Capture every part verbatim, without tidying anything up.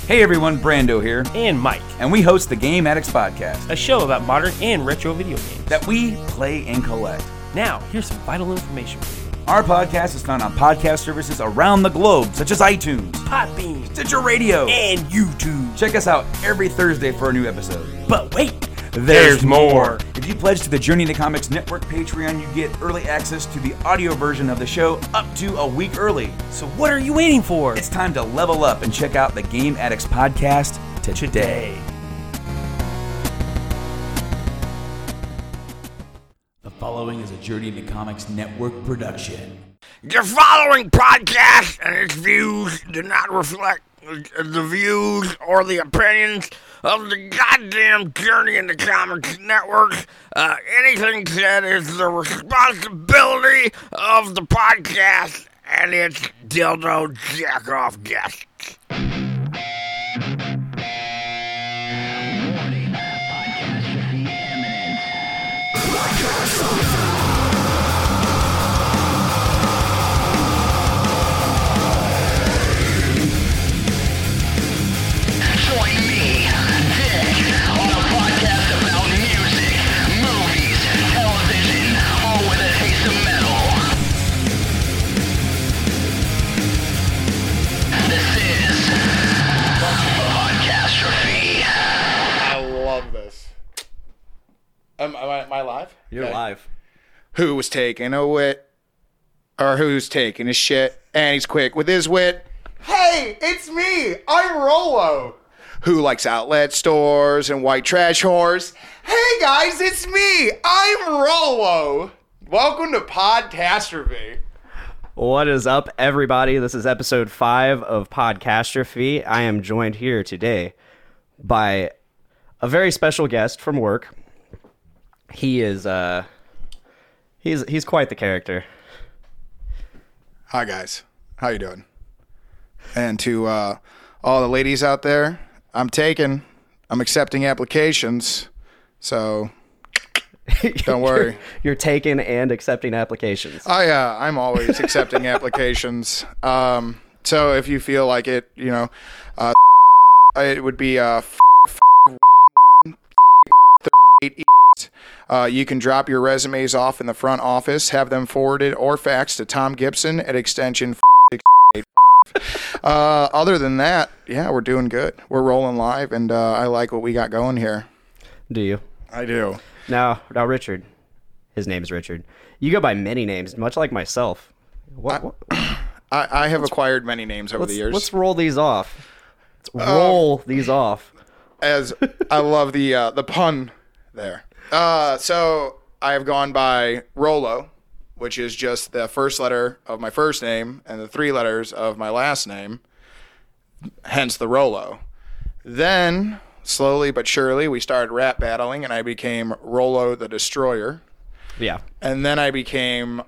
Hey everyone, Brando here. And Mike. And we host the Game Addicts Podcast, a show about modern and retro video games that we play and collect. Now, here's some vital information for you. Our podcast is found on podcast services around the globe, such as iTunes, Podbean, Stitcher Radio, and YouTube. Check us out every Thursday for a new episode. But wait, there's, there's more. If you pledge to the Journey into Comics Network Patreon, you get early access to the audio version of the show up to a week early. So what are you waiting for? It's time to level up and check out the Game Addicts Podcast today. The following is a Journey into Comics Network production. The following podcast and its views do not reflect the views or the opinions of the goddamn Journey into Comics Network. Uh, anything said is the responsibility of the podcast and its dildo jack-off guests. Warning, podcast should be imminent. Join me, Dick, on a podcast about music, movies, television, all with a taste of metal. This is Podcastrophe. I love this. Am, am, I, am I live? You're Okay. live. Who was taking a wit? Or who's taking his shit? And he's quick with his wit. Hey, it's me. I'm Rolo. Who likes outlet stores and white trash whores? Hey guys, it's me. I'm Rolo. Welcome to Podcastrophe. What is up, everybody? This is episode five of Podcastrophe. I am joined here today by a very special guest from work. He is, uh, he's he's quite the character. Hi guys, how you doing? And to uh, all the ladies out there, I'm taking, I'm accepting applications, so don't worry. You're, you're taking and accepting applications. I uh, I'm always accepting applications. Um, so if you feel like it, you know, uh, it would be uh, thirty-eight East. Uh, you can drop your resumes off in the front office, have them forwarded or faxed to Tom Gibson at extension sixty-eight. Uh, other than that, yeah, we're doing good. We're rolling live, and uh, I like what we got going here. Do you? I do. Now, now, Richard. His name is Richard. You go by many names, much like myself. What? what I, I have acquired many names over let's, the years. let's roll these off. Let's roll these off. As I love the uh, the pun there. Uh, so I have gone by Rolo, which is just the first letter of my first name and the three letters of my last name, hence the Rolo. Then, slowly but surely, we started rap battling, and I became Rolo the Destroyer. Yeah. And then I became,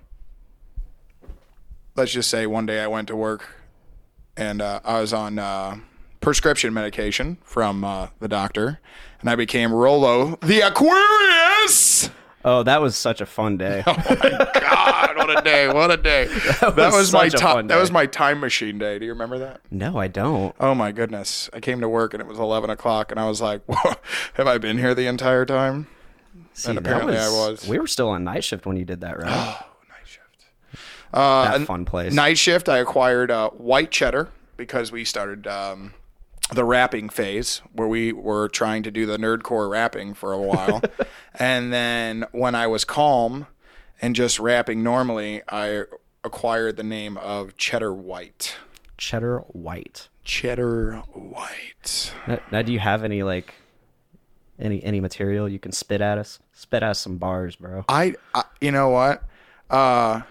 let's just say one day I went to work, and uh, I was on uh, prescription medication from uh, the doctor, and I became Rolo the Aquarius. Oh, that was such a fun day. Oh my God! What a day! What a day! That was was, my such a time. fun That day. was my time machine day. Do you remember that? No, I don't. Oh my goodness! I came to work and it was eleven o'clock, and I was like, Whoa, "Have I been here the entire time?" See, And that apparently I was. We were still on night shift when you did that, right? Night shift. Uh, That and fun place. Night shift. I acquired uh, white cheddar because we started um, the rapping phase where we were trying to do the nerdcore rapping for a while, and then when I was calm and just rapping normally, I acquired the name of Cheddar White. Cheddar White. Cheddar White. Now, now, do you have any like any any material you can spit at us? Spit at us some bars, bro. I, I you know what? Uh,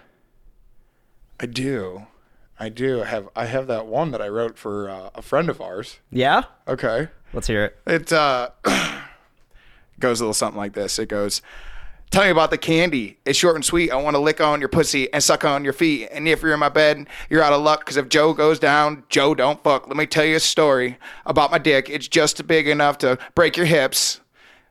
I do. I do have I have that one that I wrote for uh, a friend of ours. Yeah. Okay. Let's hear it. It uh, goes a little something like this. It goes, tell me about the candy. It's short and sweet. I want to lick on your pussy and suck on your feet. And if you're in my bed, you're out of luck. Because if Joe goes down, Joe don't fuck. Let me tell you a story about my dick. It's just big enough to break your hips.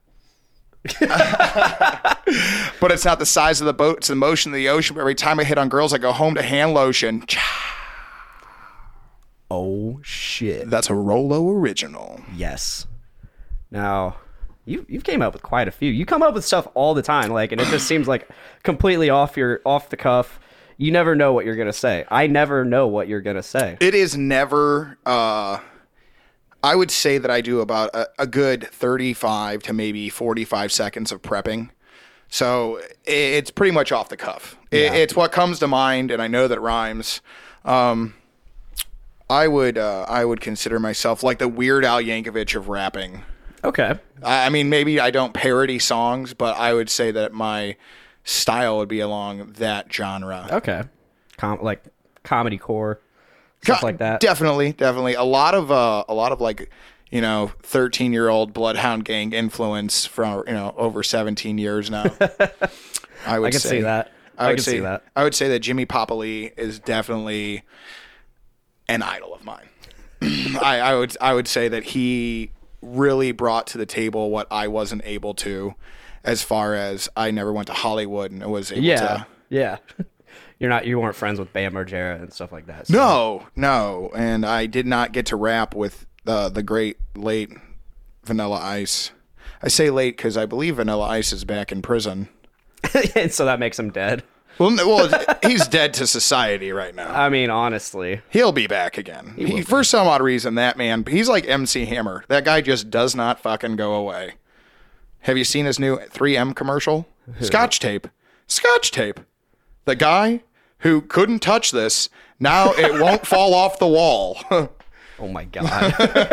But it's not the size of the boat. It's the motion of the ocean. But every time I hit on girls, I go home to hand lotion. Oh shit. That's a Rolo original. Yes. Now, you you've came up with quite a few. You come up with stuff all the time, like, and it just seems like completely off your off the cuff. You never know what you're gonna say. I never know what you're gonna say. It is never. Uh, I would say that I do about a, a good thirty-five to maybe forty-five seconds of prepping. So it's pretty much off the cuff. Yeah. It's what comes to mind, and I know that rhymes. Um, I would uh, I would consider myself like the Weird Al Yankovic of rapping. Okay. I I mean, maybe I don't parody songs, but I would say that my style would be along that genre. Okay. Com- like comedy core, stuff Co- like that. Definitely, definitely. A lot of uh, a lot of like, you know, thirteen-year-old Bloodhound Gang influence from, you know, over seventeen years now. I would I can say see that. I, I would can say see that. I would say that Jimmy Papa Lee is definitely an idol of mine. I, I would I would say that he really brought to the table what I wasn't able to, as far as I never went to Hollywood and was able Yeah. to. Yeah. You're not. You weren't friends with Bam Margera and stuff like that. so- No, no, and I did not get to rap with the the great late Vanilla Ice. I say late because I believe Vanilla Ice is back in prison. and so that makes him dead. Well, no, well, he's dead to society right now. I mean, honestly. He'll be back again. He, for some odd reason, that man, he's like M C Hammer. That guy just does not fucking go away. Have you seen his new three M commercial? Scotch tape. Scotch tape. The guy who couldn't touch this, now it won't fall off the wall. Oh my god.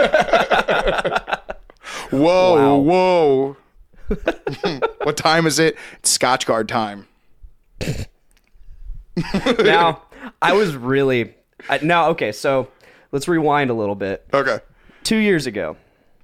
Whoa, whoa. What time is it? It's Scotch Guard time. Now, I was really. I, now, okay, so let's rewind a little bit. Okay. Two years ago,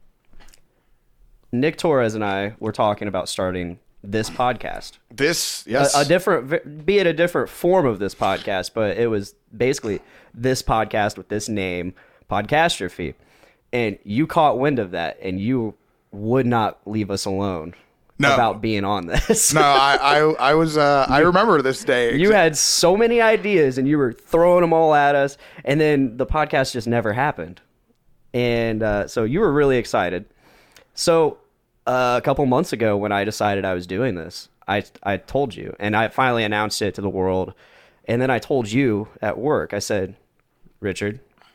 Nick Torres and I were talking about starting this podcast. This, yes. A, a different, be it a different form of this podcast, but it was basically this podcast with this name, Podcastrophe. And you caught wind of that, and you would not leave us alone No. about being on this. no, I, I, I was, uh, I remember this day. You had so many ideas, and you were throwing them all at us, and then the podcast just never happened. And uh, so you were really excited. So uh, a couple months ago, when I decided I was doing this, I I told you, and I finally announced it to the world. And then I told you at work. I said, Richard,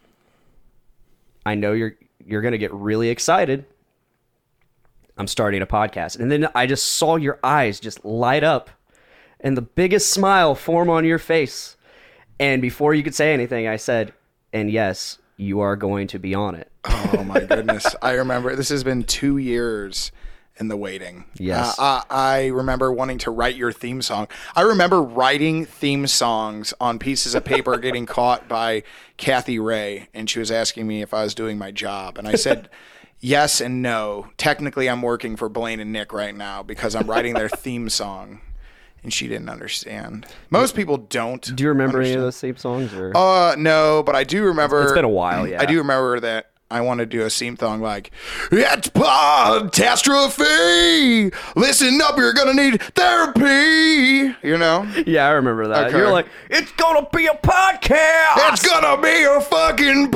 I know you're you're gonna get really excited. I'm starting a podcast. And then I just saw your eyes just light up and the biggest smile form on your face. And before you could say anything, I said, and yes, you are going to be on it. Oh my goodness. I remember this has been two years in the waiting. Yes. Uh, I, I remember wanting to write your theme song. I remember writing theme songs on pieces of paper getting caught by Kathy Ray, and she was asking me if I was doing my job. And I said, yes and no. Technically, I'm working for Blaine and Nick right now because I'm writing their theme song. And she didn't understand. Most people don't. Do you remember understand. any of those theme songs? Or? Uh, no, but I do remember. It's been a while, yeah. I do remember that I want to do a theme song like, it's Podcastrophe. Listen up, you're going to need therapy. You know? Yeah, I remember that. Okay. You're like, it's going to be a podcast. It's going to be a fucking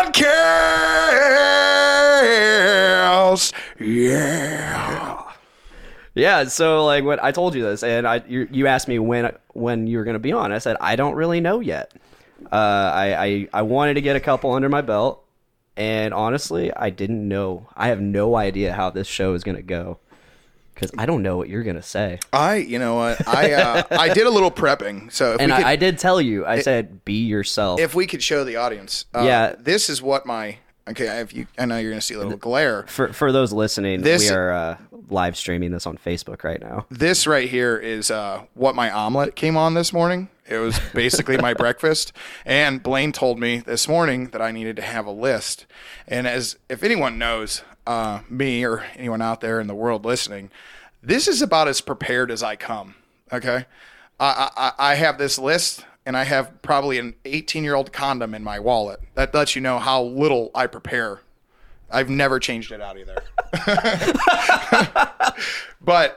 podcast. Yeah. Yeah, so like when I told you this, and I you, you asked me when when you were going to be on, I said I don't really know yet. Uh, I, I I wanted to get a couple under my belt, and honestly, I didn't know. I have no idea how this show is going to go because I don't know what you're going to say. I, you know what? I uh, I did a little prepping, so if And we could, I, I did tell you, I said be yourself. if we could show the audience, uh, Yeah. this is what my okay. If you, I know you're going to see a little glare. for for those listening, This- we are uh, live streaming this on Facebook right now. This right here is uh, what my omelet came on this morning. It was basically my breakfast. And Blaine told me this morning that I needed to have a list. And as if anyone knows uh, me or anyone out there in the world listening, this is about as prepared as I come. Okay, I I, I have this list, and I have probably an eighteen-year-old condom in my wallet. That lets you know how little I prepare. I've never changed it out either. But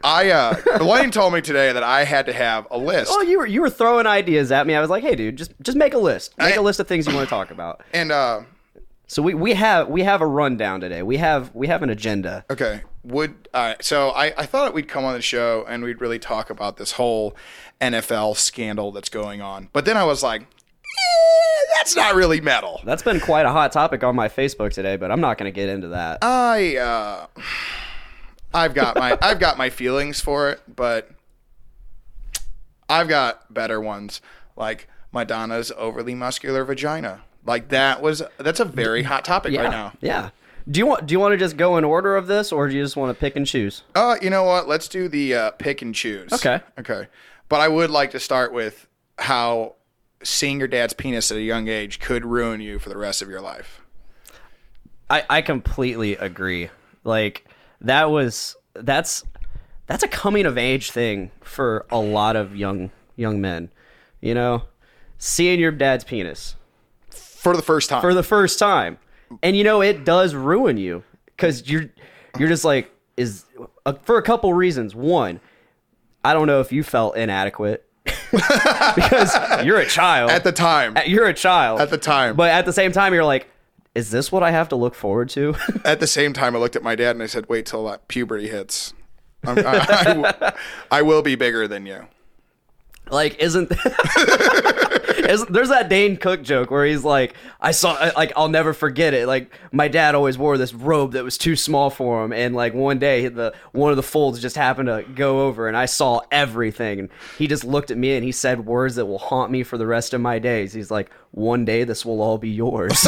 I uh, Wayne told me today that I had to have a list. Oh, you were you were throwing ideas at me. I was like, hey, dude, just just make a list. Make I- a list of things you want to talk about. And uh, So we, we have we have a rundown today. We have we have an agenda. okay, would all right. So I, I thought we'd come on the show and we'd really talk about this whole N F L scandal that's going on. But then I was like, eh, that's not really metal. That's been quite a hot topic on my Facebook today, but I'm not going to get into that. I uh, I've got my I've got my feelings for it, but I've got better ones like Madonna's overly muscular vagina. Like that was that's a very hot topic yeah, right now. yeah. Do you want do you want to just go in order of this, or do you just want to pick and choose? Uh, you know what? Let's do the uh, pick and choose. Okay. Okay. But I would like to start with how seeing your dad's penis at a young age could ruin you for the rest of your life. I, I completely agree. Like that was that's that's a coming of age thing for a lot of young young men. You know, seeing your dad's penis For the first time. for the first time, and you know it does ruin you because you're you're just like is uh, for a couple reasons. One, I don't know if you felt inadequate because you're a child at the time. You're a child At the time. but at the same time, you're like, is this what I have to look forward to? At the same time, I looked at my dad and I said, wait till that puberty hits. I'm, I, I w- I will be bigger than you. Like, isn't, isn't there's that Dane Cook joke where he's like, I saw, like, I'll never forget it. Like, my dad always wore this robe that was too small for him, and like one day, the one of the folds just happened to go over, and I saw everything. And he just looked at me and he said words that will haunt me for the rest of my days. He's like, one day this will all be yours.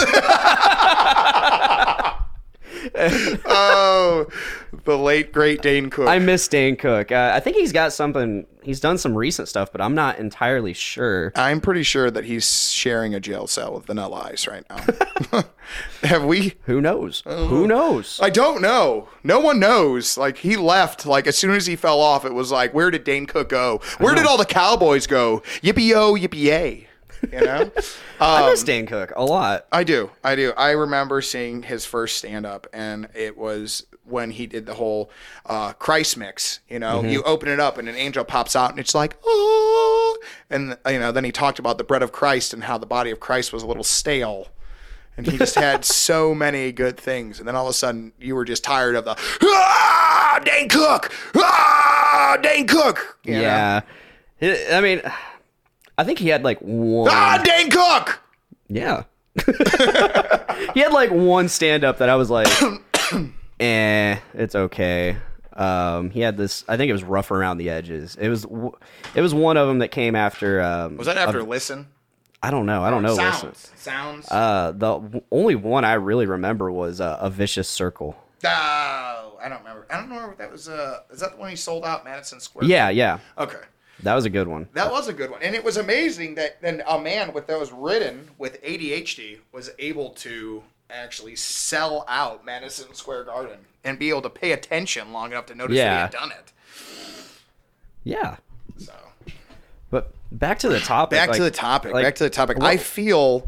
Oh, the late great Dane Cook. I miss Dane Cook. Uh, I think he's got something. He's done some recent stuff, but I'm not entirely sure. I'm pretty sure that he's sharing a jail cell with Vanilla Ice right now. Have we? Who knows? Who knows? I don't know. No one knows. Like, he left. Like, as soon as he fell off, it was like, where did Dane Cook go? Where did all the Cowboys go? Yippee-yo, yippee-yay. You know? I miss Dane Cook a lot. I do. I do. I remember seeing his first stand-up, and it was when he did the whole uh, Christ mix. You know, you open it up, and an angel pops out, and it's like, oh. And, you know, then he talked about the bread of Christ and how the body of Christ was a little stale. And he just had so many good things. And then all of a sudden, you were just tired of the, ah, Dane Cook! Ah, Dane Cook! You know? Yeah. It- I mean, I think he had like one. Ah, Dane Cook! Yeah. He had like one stand up that I was like, eh, it's okay. Um, he had this, I think it was Rough Around the Edges. It was, w- it was one of them that came after. Um, Was that after a- Listen? I don't know. I don't know. Sounds. Listen. Sounds. Uh, the w- only one I really remember was uh, A Vicious Circle. Oh, I don't remember. I don't know if that was. Uh, is that the one he sold out Madison Square? Yeah, yeah. Okay. That was a good one. That was a good one. And it was amazing that then a man with that was ridden with A D H D was able to actually sell out Madison Square Garden and be able to pay attention long enough to notice Yeah. that he had done it. Yeah. So But back to the topic. back like- to the topic. like, back to the topic. what- I feel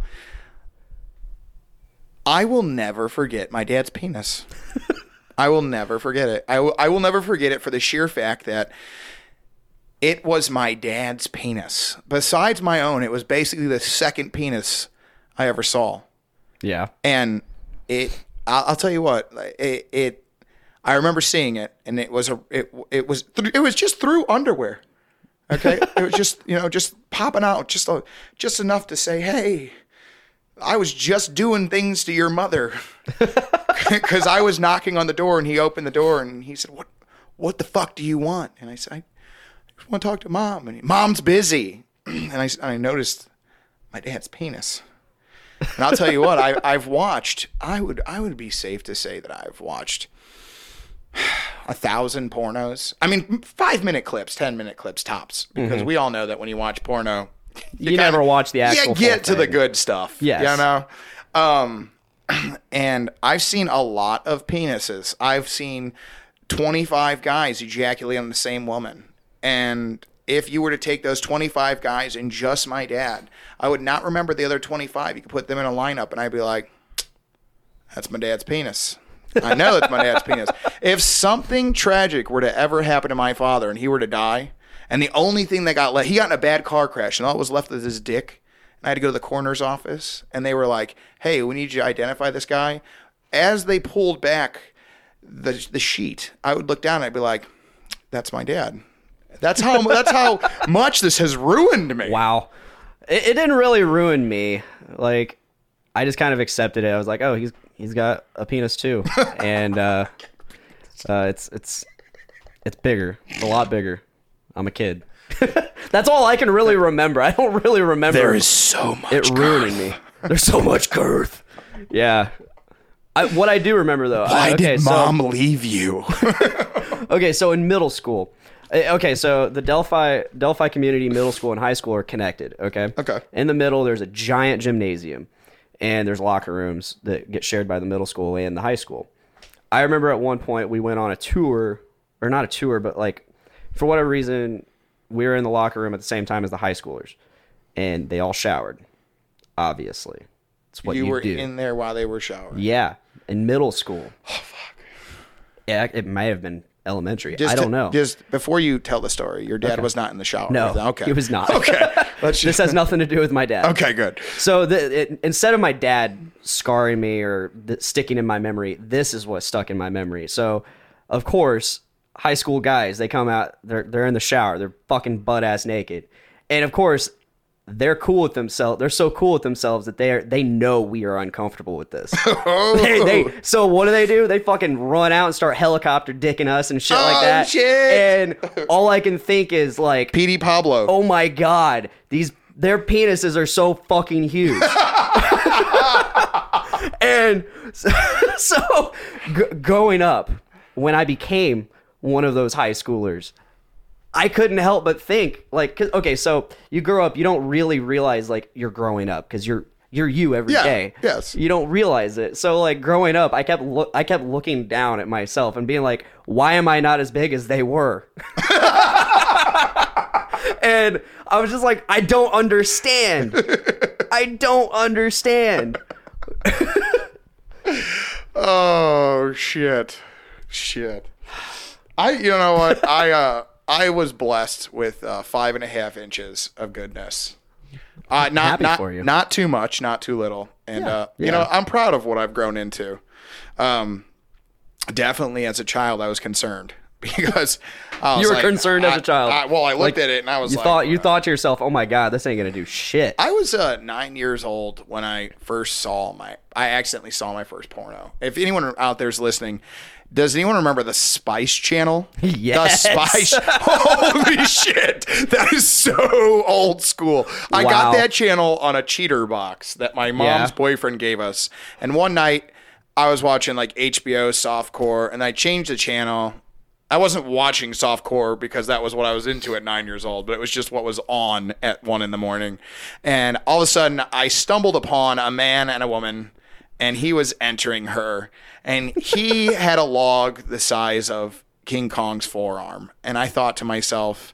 I will never forget my dad's penis. I will never forget it. I will, I will never forget it for the sheer fact that it was my dad's penis. Besides my own, it was basically the second penis I ever saw. Yeah. And it, I'll, I'll tell you what, it, it, I remember seeing it, and it was a, it, it was, th- it was just through underwear. Okay, it was just, you know, just popping out, just, a, just enough to say, hey, I was just doing things to your mother, because I was knocking on the door, and he opened the door, and he said, what, what the fuck do you want? And I said, I just want to talk to mom, and he, mom's busy, and I, I noticed my dad's penis. And I'll tell you what, I, I've watched. I would, I would be safe to say that I've watched a thousand pornos. I mean, five minute clips, ten minute clips tops. Because we all know that when you watch porno, You, never watch the actual you get full to the thing. good stuff. Yes. You know? Um, and I've seen a lot of penises. I've seen twenty-five guys ejaculate on the same woman. And if you were to take those twenty-five guys and just my dad, I would not remember the other twenty-five. You could put them in a lineup and I'd be like, that's my dad's penis. I know that's my dad's penis. If something tragic were to ever happen to my father and he were to die, and the only thing that got left, he got in a bad car crash, and all that was left was his dick. And I had to go to the coroner's office, and they were like, "Hey, we need you to identify this guy." As they pulled back the the sheet, I would look down and I'd be like, "That's my dad." That's how that's how much this has ruined me. Wow. It, it didn't really ruin me. Like, I just kind of accepted it. I was like, oh, he's he's got a penis too, and uh, uh, it's it's it's bigger, it's a lot bigger. I'm a kid. That's all I can really remember. I don't really remember. There is so much it ruining me. There's so much girth. Yeah. I, what I do remember though. Why I, okay, did so, mom leave you? Okay, so in middle school. Okay, so the Delphi Delphi Community Middle School and High School are connected, okay? Okay. In the middle, there's a giant gymnasium, and there's locker rooms that get shared by the middle school and the high school. I remember at one point we went on a tour, or not a tour, but like, for whatever reason, we were in the locker room at the same time as the high schoolers, and they all showered, obviously. It's what you, you were do. in there while they were showering. Yeah, in middle school. Oh, fuck. Yeah, it may have been elementary. Just I don't to- know. Just before you tell the story, your dad Okay. was not in the shower. No, Okay. he was not. Okay. Let's This just, has nothing to do with my dad. okay, good. So the, it, instead of my dad scarring me or th- sticking in my memory, this is what stuck in my memory. So, of course, high school guys, they come out, they're they're in the shower, they're fucking butt ass naked, and of course, they're cool with themselves. They're so cool with themselves that they are they know we are uncomfortable with this. Oh, They, they, so what do they do? They fucking run out and start helicopter dicking us and shit like Oh, that. shit. And all I can think is like, P D Pablo. oh my god, these their penises are so fucking huge. And so, so g- growing up, when I became one of those high schoolers, I couldn't help but think like, 'cause- okay, so you grow up, you don't really realize like you're growing up because you're you're you every day. Yeah, yes. You don't realize it. So like growing up, I kept look I kept looking down at myself and being like, why am I not as big as they were? And I was just like, I don't understand. I don't understand. Oh shit, shit. I, you know what? I, uh, I was blessed with uh, five and a half inches of goodness. Uh, not, happy not, for you. not too much, not too little, and Yeah, uh, you yeah. know, I'm proud of what I've grown into. Um, definitely as a child, I was concerned because I was You were like- concerned as I- a child. I, well, I looked Like, at it and I was You like, thought you uh, thought to yourself, oh my god, this ain't gonna do shit. I was uh, nine years old when I first saw my. I accidentally saw my first porno. If anyone out there's listening, does anyone remember the Spice Channel? Yes. The Spice. Holy shit, that is so old school. I Wow. got that channel on a cheater box that my mom's Yeah. boyfriend gave us, and one night I was watching like H B O softcore, and I changed the channel. I wasn't watching softcore because that was what I was into at nine years old, but it was just what was on at one in the morning. And all of a sudden, I stumbled upon a man and a woman, and he was entering her, and he had a log the size of King Kong's forearm. And I thought to myself,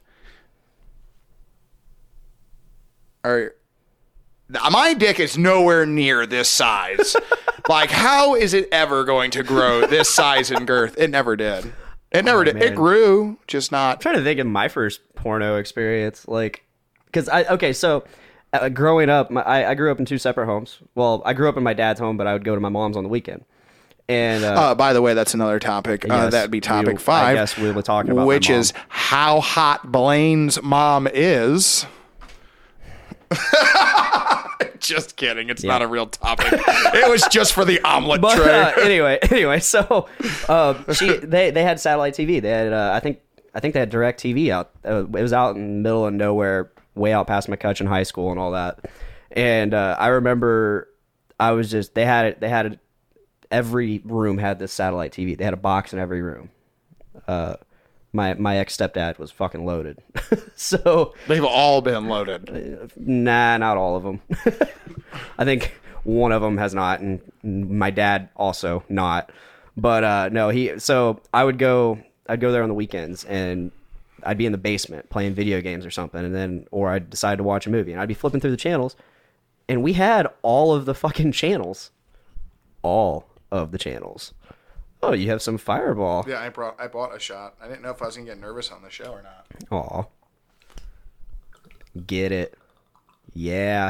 "Are my dick is nowhere near this size. Like, how is it ever going to grow this size and girth?" It never did. It never Oh, did. It man. grew, just not. I'm trying to think of my first porno experience, like, because I okay, so uh, growing up, my, I, I grew up in two separate homes. Well, I grew up in my dad's home, but I would go to my mom's on the weekend. And uh, Uh, by the way, that's another topic. Uh, Yes, that'd be topic we- I five. guess we were talking about my which mom. is how hot Blaine's mom is. Just kidding. It's not a real topic. It was just for the omelet but tray. uh, anyway, anyway, so uh, she they they had satellite T V. They had uh, I think I think they had direct T V out. Uh, it was out in the middle of nowhere, way out past McCutcheon High School and all that. And uh, I remember I was just they had it. They had it. Every room had this satellite T V. They had a box in every room. Uh, my my ex stepdad was fucking loaded. So They've all been loaded. nah, not all of them. I think one of them has not, and my dad also not. But uh, no, he. So I would go. I'd go there on the weekends, and I'd be in the basement playing video games or something, and then or I'd decide to watch a movie, and I'd be flipping through the channels, and we had all of the fucking channels, all of the channels. Oh, you have some Fireball. Yeah, I brought. I bought a shot. I didn't know if I was gonna get nervous on the show or not. Aw. Get it. Yeah.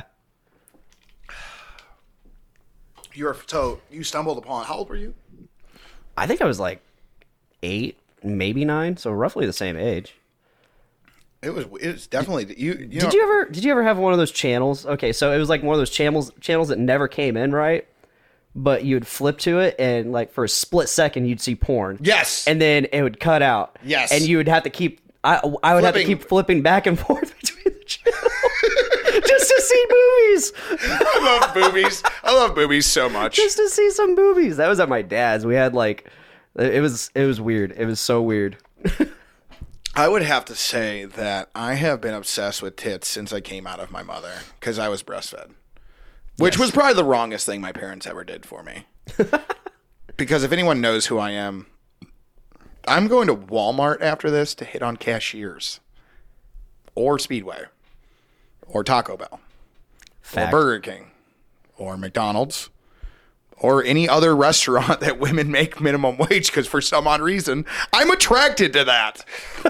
You're so you stumbled upon. How old were you? I think I was like eight, maybe nine, so roughly the same age. It was. It was definitely you. you know, Did you ever? Did you ever have one of those channels? Okay, so it was like one of those channels channels that never came in right, but you'd flip to it and like for a split second you'd see porn. Yes. And then it would cut out. Yes. And you would have to keep. I I would have to Flipping. keep flipping back and forth between the channels just to see boobies. I love boobies. I love boobies so much. Just to see some boobies. That was at my dad's. We had like, it was it was weird. It was so weird. I would have to say that I have been obsessed with tits since I came out of my mother because I was breastfed, which was probably the wrongest thing my parents ever did for me. Because if anyone knows who I am, I'm going to Walmart after this to hit on cashiers, or Speedway, or Taco Bell, Fact. or Burger King, or McDonald's, or any other restaurant that women make minimum wage because for some odd reason, I'm attracted to that.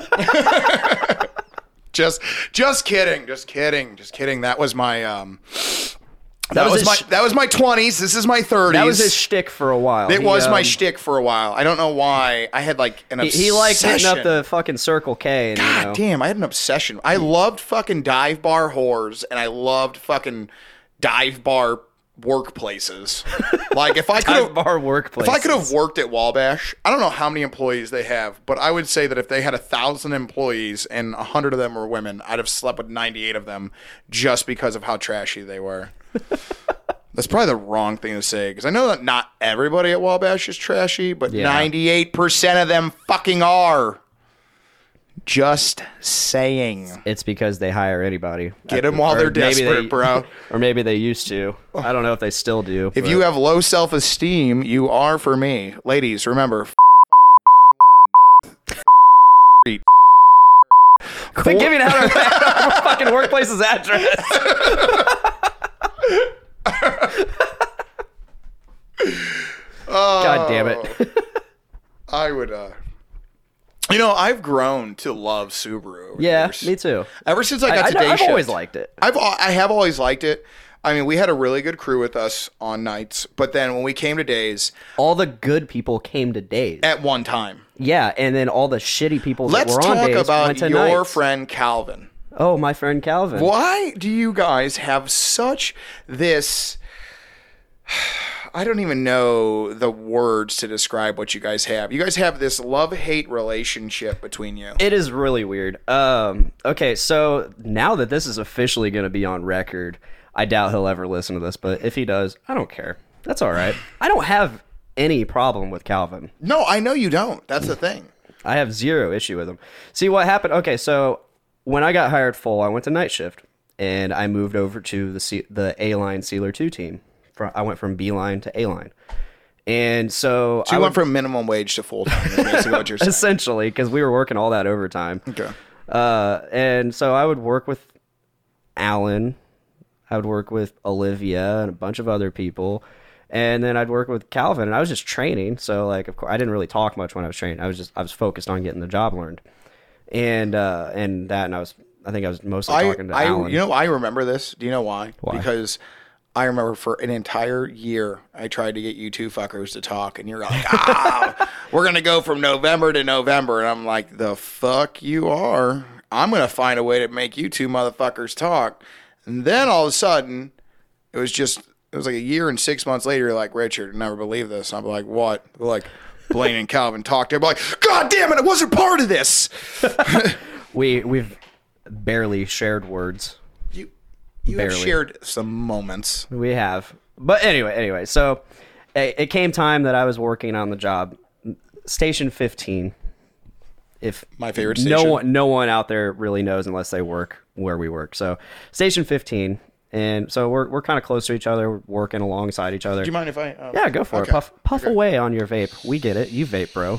just just kidding. Just kidding. Just kidding. That was my um that, That was was, his my sh- that was my twenties. This is my thirties. That was his shtick for a while. It He, was my um, shtick for a while. I don't know why. I had like an He, obsession. he liked hitting up the fucking Circle K. And, God you know, damn, I had an obsession. I loved fucking dive bar whores and I loved fucking dive bar workplaces. Like if I could dive have bar workplace. if I could have worked at Wabash, I don't know how many employees they have, but I would say that if they had a thousand employees and a hundred of them were women, I'd have slept with ninety-eight of them just because of how trashy they were. That's probably the wrong thing to say because I know that not everybody at Wabash is trashy, but Yeah. ninety-eight percent of them fucking are. Just saying. It's because they hire anybody. Get them while Or they're maybe desperate, they- bro. Or maybe they used to. I don't know if they still do. If but- you have low self-esteem, you are for me. Ladies, remember. quit giving out our, our fucking workplace's address. God damn it. I would, uh... You know, I've grown to love Subaru over the Yeah, years. me too. Ever since I got I, to I, day I've shift. always liked it. I've al- I have always liked it. I mean, we had a really good crew with us on nights, but then when we came to days, All the good people came to days. at one time, Yeah, and then all the shitty people that let's were on talk days about went to your nights. friend Calvin. Oh, my friend Calvin. Why do you guys have such this? I don't even know the words to describe what you guys have. You guys have this love-hate relationship between you. It is really weird. Um, okay, so now that this is officially going to be on record, I doubt he'll ever listen to this, but if he does, I don't care. That's all right. I don't have any problem with Calvin. No, I know you don't. That's the thing. I have zero issue with him. See what happened? Okay, so when I got hired full, I went to night shift, and I moved over to the C- the A-line Sealer two team. Fro- I went from B-line to A-line. And so, So you I went would- from minimum wage to full-time, is basically what you're saying. essentially, because we were working all that overtime. Okay. Uh, and so I would work with Alan, I would work with Olivia and a bunch of other people, and then I'd work with Calvin. And I was just training, so like, of course, I didn't really talk much when I was training. I was just I was focused on getting the job learned, and uh, and that, and I was I think I was mostly I, talking to I, Alan. you know, I remember this. Do you know why? Why? Because I remember for an entire year, I tried to get you two fuckers to talk, and you're like, ah, we're going to go from November to November. And I'm like, the fuck you are. I'm going to find a way to make you two motherfuckers talk. And then all of a sudden, it was just, it was like a year and six months later, you're like, Richard, I never believe this. I'm like, what? They're like, Blaine and Calvin talked. They're like, God damn it, I wasn't part of this. we we've barely shared words. You, you have Barely. shared some moments. We have. But anyway, anyway, so it, it came time that I was working on the job. Station fifteen. If My favorite No station. one no one out there really knows unless they work where we work. So, Station fifteen. And so we're we're kind of close to each other, we're working alongside each other. Do you mind if I? Um, Yeah, go for okay. it. Puff puff Okay. away on your vape. We get it. You vape, bro.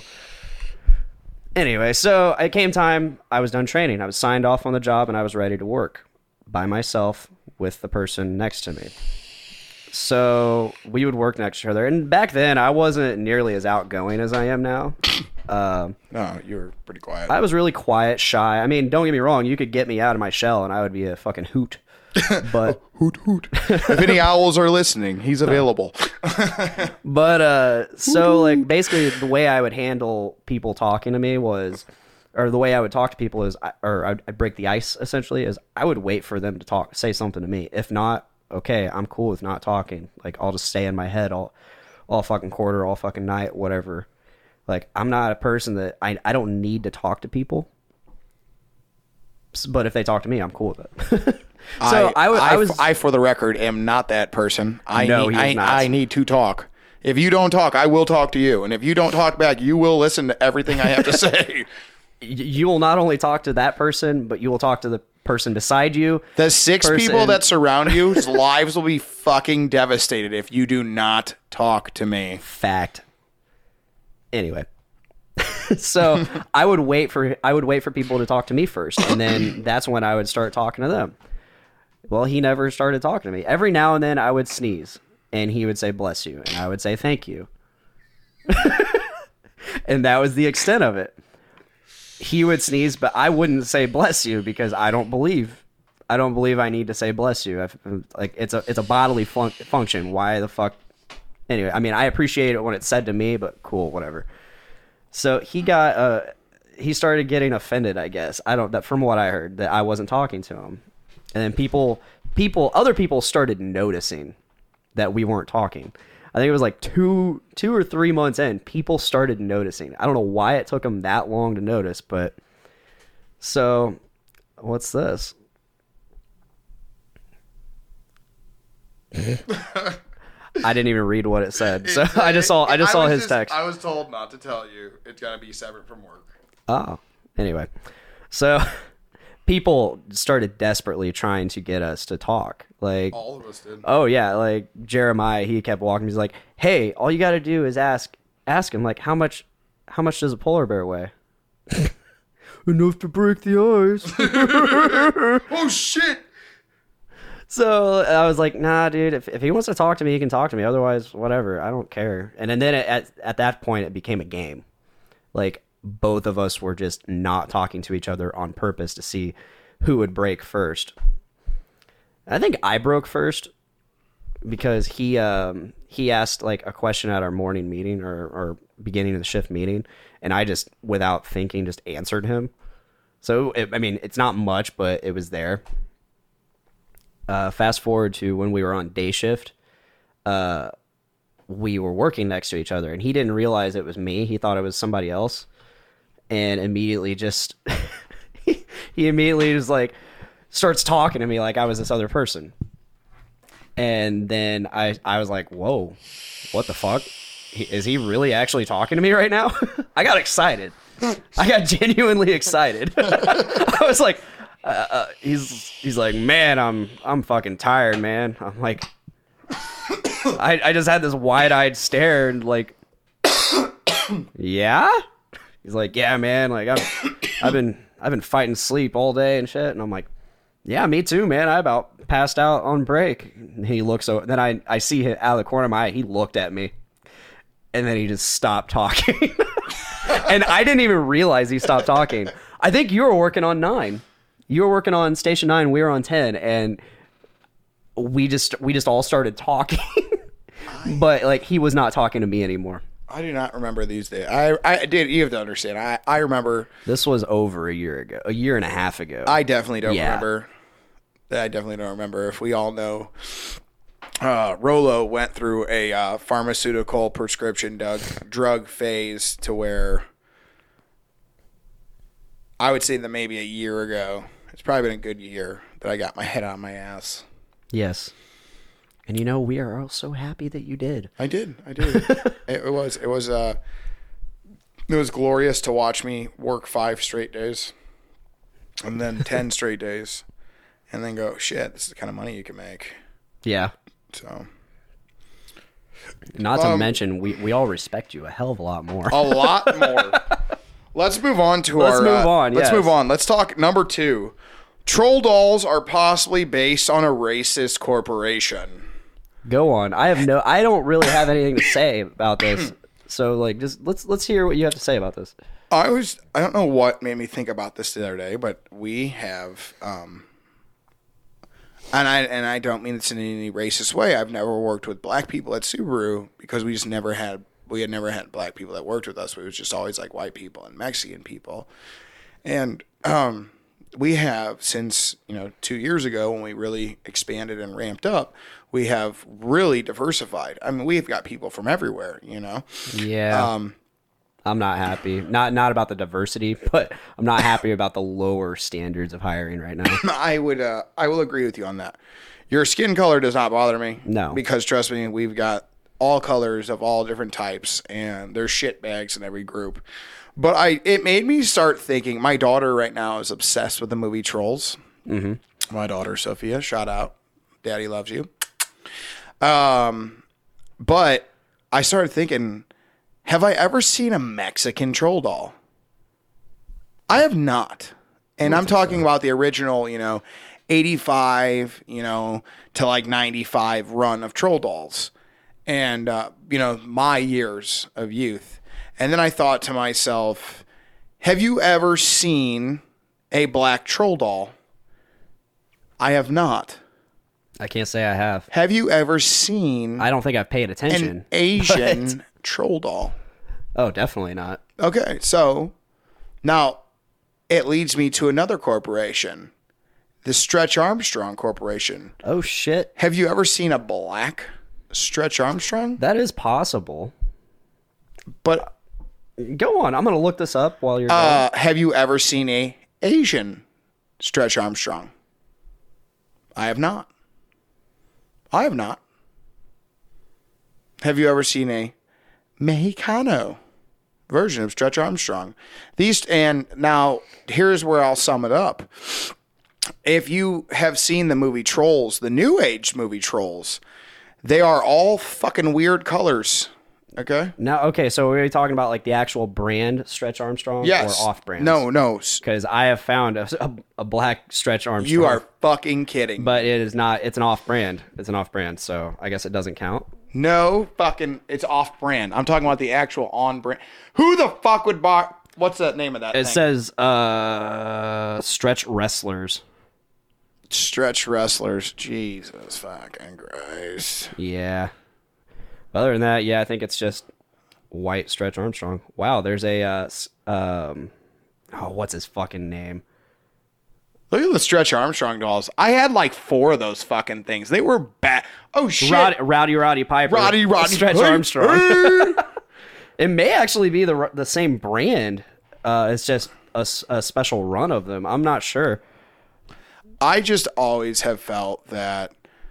Anyway, so it came time. I was done training. I was signed off on the job, and I was ready to work by myself with the person next to me. So we would work next to each other. And back then, I wasn't nearly as outgoing as I am now. Um, No, you were pretty quiet. I was really quiet, shy. I mean, don't get me wrong. You could get me out of my shell and I would be a fucking hoot. But Hoot hoot. If any owls are listening, he's available. But uh, so like basically the way I would handle people talking to me was, or the way I would talk to people is, I- or I'd, I'd break the ice essentially is I would wait for them to talk, say something to me. If not, okay, I'm cool with not talking. Like I'll just stay in my head all, all fucking quarter, all fucking night, whatever. Like I'm not a person that I I don't need to talk to people. S- But if they talk to me, I'm cool with it. So I, w- I was I, for the record, am not that person. I No, need, he is I, not. I need to talk. If you don't talk, I will talk to you. And if you don't talk back, you will listen to everything I have to say. y- you will not only talk to that person, but you will talk to the person beside you. The six person- people that surround you, whose lives will be fucking devastated if you do not talk to me. Fact. Anyway. So I would wait for I would wait for people to talk to me first, and then that's when I would start talking to them. Well, he never started talking to me. Every now and then I would sneeze, and he would say bless you, and I would say thank you. And that was the extent of it. He would sneeze, but I wouldn't say bless you because I don't believe I don't believe I need to say bless you. If, like it's a it's a bodily fun- function. Why the fuck? Anyway, I mean, I appreciate it when it's said to me, but cool, whatever. So he got uh he started getting offended, I guess. I don't that from what I heard that I wasn't talking to him. And then people people other people started noticing that we weren't talking. I think it was like two two or three months in, people started noticing. I don't know why it took them that long to notice, but so what's this? I didn't even read what it said. So I just saw I just saw his text. I was told not to tell you. It's gonna be separate from work. Oh, anyway. So people started desperately trying to get us to talk. Like, All of us did. oh yeah, like Jeremiah, he kept walking. He's like, "Hey, all you got to do is ask ask him like how much how much does a polar bear weigh?" Enough to break the ice. Oh shit! So I was like, nah, dude, if, if he wants to talk to me, he can talk to me. Otherwise, whatever. I don't care. And, and then at, at that point, it became a game. Like, both of us were just not talking to each other on purpose to see who would break first. I think I broke first because he um, he asked, like, a question at our morning meeting or, or beginning of the shift meeting. And I just, without thinking, just answered him. So, it, I mean, it's not much, but it was there. Uh, fast forward to when we were on day shift, uh, we were working next to each other, and he didn't realize it was me. He thought it was somebody else, and immediately just he immediately just like starts talking to me like I was this other person. And then I I was like, whoa, what the fuck? He, is he really actually talking to me right now? I got excited. I got genuinely excited. I was like. Uh, uh, he's he's like, man, I'm I'm fucking tired, man. I'm like, I I just had this wide eyed stare and like, yeah. He's like, yeah, man. Like I've I've been I've been fighting sleep all day and shit. And I'm like, yeah, me too, man. I about passed out on break. And he looks over. Then I I see him out of the corner of my eye. He looked at me, and then he just stopped talking. And I didn't even realize he stopped talking. I think you were working on nine. You were working on station nine, we were on ten, and we just we just all started talking. But like he was not talking to me anymore. I do not remember these days. I I did. You have to understand. I I remember. This was over a year ago, a year and a half ago. I definitely don't Yeah. remember. I definitely don't remember. If we all know, uh, Rolo went through a uh, pharmaceutical prescription drug drug phase to where I would say that maybe a year ago. It's probably been a good year that I got my head on my ass. Yes. And you know, we are all so happy that you did. I did. I did. it, it was. It was. Uh, it was glorious to watch me work five straight days, and then ten straight days, and then go, shit, this is the kind of money you can make. Yeah. So. Not to Um, mention, we, we all respect you a hell of a lot more. A lot more. Let's move on to Let's our. move uh, on, Let's yes. move on. Let's talk number two. Troll dolls are possibly based on a racist corporation. Go on. I have no. I don't really have anything to say about this. So like, just let's let's hear what you have to say about this. I was I don't know what made me think about this the other day, but we have um and I and I don't mean this in any racist way. I've never worked with black people at Subaru because we just never had we had never had black people that worked with us. It was just always like white people and Mexican people. And um we have since, you know, two years ago when we really expanded and ramped up, we have really diversified. I mean, we've got people from everywhere, you know. Yeah. Um I'm not happy. Not not about the diversity, but I'm not happy about the lower standards of hiring right now. I would, uh, I will agree with you on that. Your skin color does not bother me. No. Because trust me, we've got all colors of all different types, and there's shit bags in every group. But I, it made me start thinking. My daughter right now is obsessed with the movie Trolls. Mm-hmm. My daughter Sophia, shout out, Daddy loves you. Um, but I started thinking, have I ever seen a Mexican troll doll? I have not. And I'm talking about the original, you know, eighty-five, you know, to like ninety-five run of troll dolls. And, uh, you know, my years of youth. And then I thought to myself, have you ever seen a black troll doll? I have not. I can't say I have. Have you ever seen I don't think I've paid attention. an Asian but- troll doll? Oh, definitely not. Okay, so now it leads me to another corporation, the Stretch Armstrong Corporation. Oh shit. Have you ever seen a black Stretch Armstrong? That is possible. But Go on. I'm gonna look this up while you're. uh, have you ever seen a Asian Stretch Armstrong? I have not. I have not. Have you ever seen a Mexicano version of Stretch Armstrong? These, and now here's where I'll sum it up. If you have seen the movie Trolls, the new age movie Trolls, they are all fucking weird colors. Okay? Now, okay, so are we talking about like the actual brand Stretch Armstrong Yes. or off brand? No, no. Because I have found a, a, a black Stretch Armstrong. You are fucking kidding. But it is not, it's an off brand. It's an off brand, so I guess it doesn't count. No fucking, it's off brand. I'm talking about the actual on brand. Who the fuck would buy, what's the name of that It thing? says uh, Stretch Wrestlers. Stretch Wrestlers. Jesus fucking Christ. Yeah. Other than that, yeah, I think it's just white Stretch Armstrong. Wow, there's a, uh, s- um, oh, what's his fucking name? Look at the Stretch Armstrong dolls. I had like four of those fucking things. They were bad. Oh shit. Rowdy, Rowdy Roddy Piper. Roddy Roddy Stretch Hey, Armstrong. hey. It may actually be the the same brand. Uh, it's just a, s- a special run of them. I'm not sure. I just always have felt that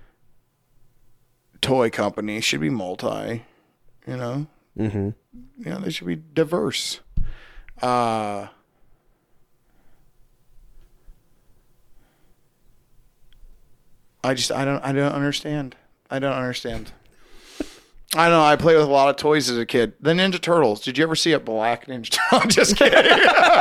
toy companies should be multi, you know? Mm-hmm. You know, they should be diverse. Uh, I just, I don't, I don't understand. I don't understand. I don't know. I played with a lot of toys as a kid. The Ninja Turtles. Did you ever see a black Ninja Turtle? I'm just kidding.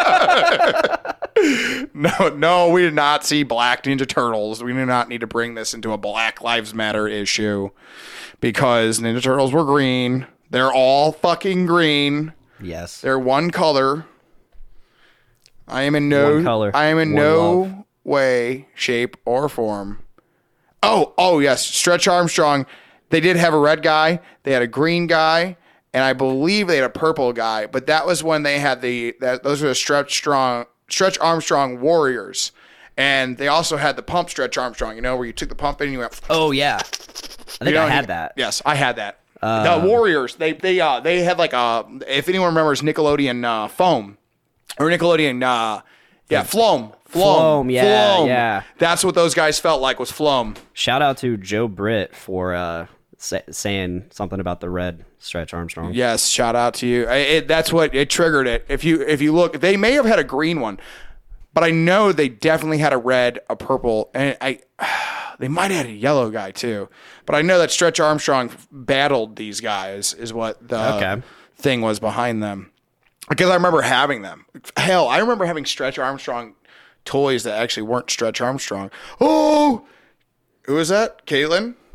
No, no, we did not see black Ninja Turtles. We do not need to bring this into a Black Lives Matter issue because Ninja Turtles were green. They're all fucking green. Yes. They're one color. I am in no One color, I am in one no love. way, shape, or form. Oh, oh yes, Stretch Armstrong. They did have a red guy. They had a green guy, and I believe they had a purple guy. But that was when they had the that those were the Stretch Strong Stretch Armstrong Warriors, and they also had the pump Stretch Armstrong. You know, where you took the pump in and you went. Oh yeah. I think You know, I had you- that. Yes, I had that. the Warriors, they they uh they had like a if anyone remembers Nickelodeon uh, foam or Nickelodeon uh yeah Floam Floam Floam, yeah, Floam. yeah. That's what those guys felt like was Floam. Shout out to Joe Britt for uh, sa- saying something about the red Stretch Armstrong. Yes, shout out to you. I- It, that's what it triggered it. If you if you look, they may have had a green one, but I know they definitely had a red, a purple, and I they might have had a yellow guy too. But I know that Stretch Armstrong battled these guys is what the Okay. thing was behind them. Because I remember having them. Hell, I remember having Stretch Armstrong toys that actually weren't Stretch Armstrong. Oh, who was that? Caitlin?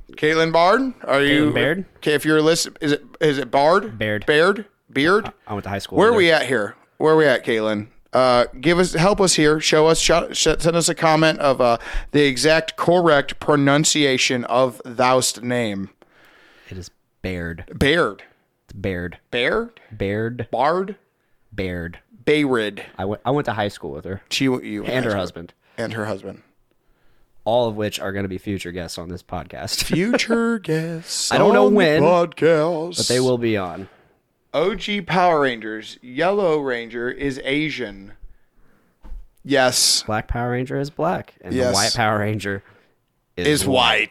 Caitlin Bard, are you? Caitlin Baird? Okay, if you're listening, is it is it Bard? Baird. Baird? Beard? I went to high school. Where are with we her. at here? Where are we at, Caitlin? Uh, give us, help us here. Show us, shout, sh- send us a comment of uh, the exact correct pronunciation of thou'st name. It is Baird. Baird. It's Baird. Baird? Baird. Bard? Baird. Bayrid. I went. I went to high school with her She, you and her husband. And her husband. All of which are going to be future guests on this podcast. Future guests. I don't know on the when, podcast. but they will be on. O G Power Rangers. Yellow Ranger is Asian. Yes. Black Power Ranger is black, and Yes. the White Power Ranger is, Is white.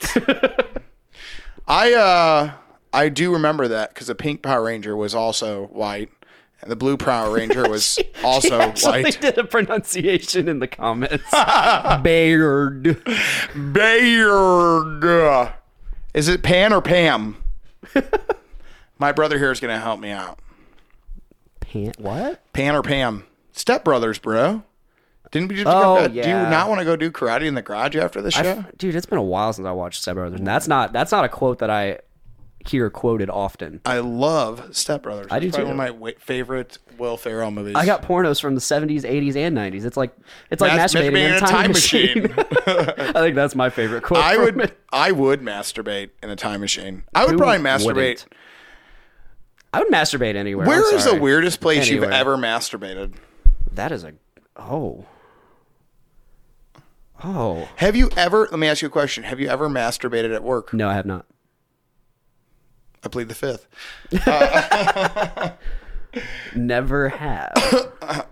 I uh I do remember that because the pink Power Ranger was also white, and the blue Power Ranger was also Actually white. did a pronunciation in the comments. Baird. Bayard. Is it Pan or Pam? My brother here is going to help me out. Pan- what? Pan or Pam? Step Brothers, bro. Didn't we just Oh, go, Do you yeah. not want to go do karate in the garage after the I show? f- dude, it's been a while since I watched Step Brothers, and that's not that's not a quote that I hear quoted often. I love Step Brothers. I do It's probably too. one of my wa- favorite Will Ferrell movies. I got pornos from the seventies, eighties, and nineties. It's like it's like Mas- masturbating in a time, machine. machine. I think that's my favorite quote. I from would it. I would masturbate in a time machine. I would Who probably masturbate. wouldn't? I would masturbate anywhere. Where I'm is the sorry. weirdest place Anywhere. you've ever masturbated? That is a oh oh Have you ever, let me ask you a question. Have you ever masturbated at work? no, I have not. I plead the fifth. Never have.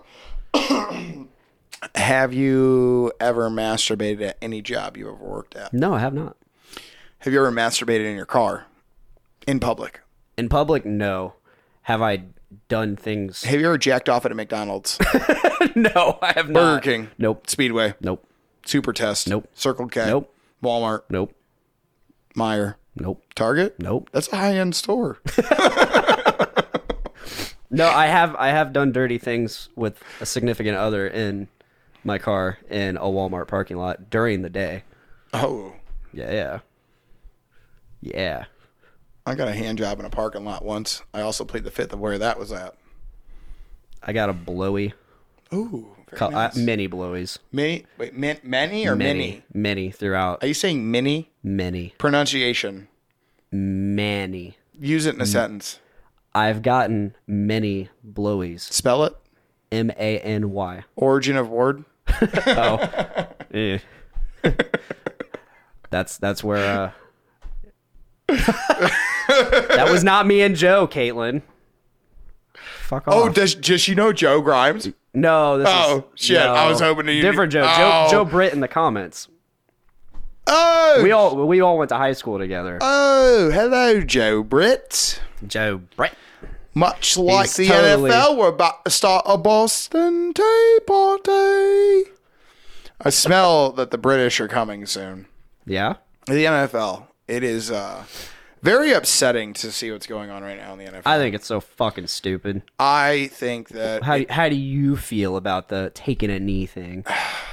Have you ever masturbated at any job you ever worked at? No, I have not. Have you ever masturbated in your car? In public? In public, no. Have I done things? Have you ever jacked off at a McDonald's? No, I have Burger not. King? Nope. Speedway? Nope. Super Test? Nope. Circle K? Nope. Walmart? Nope. Meijer? Nope. Target? Nope. That's a high-end store. No, I have I have done dirty things with a significant other in my car in a Walmart parking lot during the day. Oh. Yeah, yeah. Yeah. I got a hand job in a parking lot once. I also plead the fifth of where that was at. I got a blowy. Ooh, very Call, nice. uh, mini blowies. Mini, wait, min, many or mini? Many. Many throughout. Are you saying mini? Many. Pronunciation. Many. Use it in a sentence. I've gotten many blowies. Spell it. M A N Y. Origin of word. Oh. Eh. That's that's where uh that was not me and Joe, Caitlin. Fuck off. Oh, does does she know Joe Grimes? no, this Oh, is shit, I no. was hoping to- different Joe. Oh. Joe Joe Britt in the comments. Oh, We all we all went to high school together. oh, hello, Joe Britt. Joe Britt. Much like He's the totally- N F L, we're about to start a Boston Tea Party. I smell that the British are coming soon. Yeah? The N F L. It is uh, very upsetting to see what's going on right now in the N F L. I think it's so fucking stupid. I think that How how do you feel about the taking a knee thing?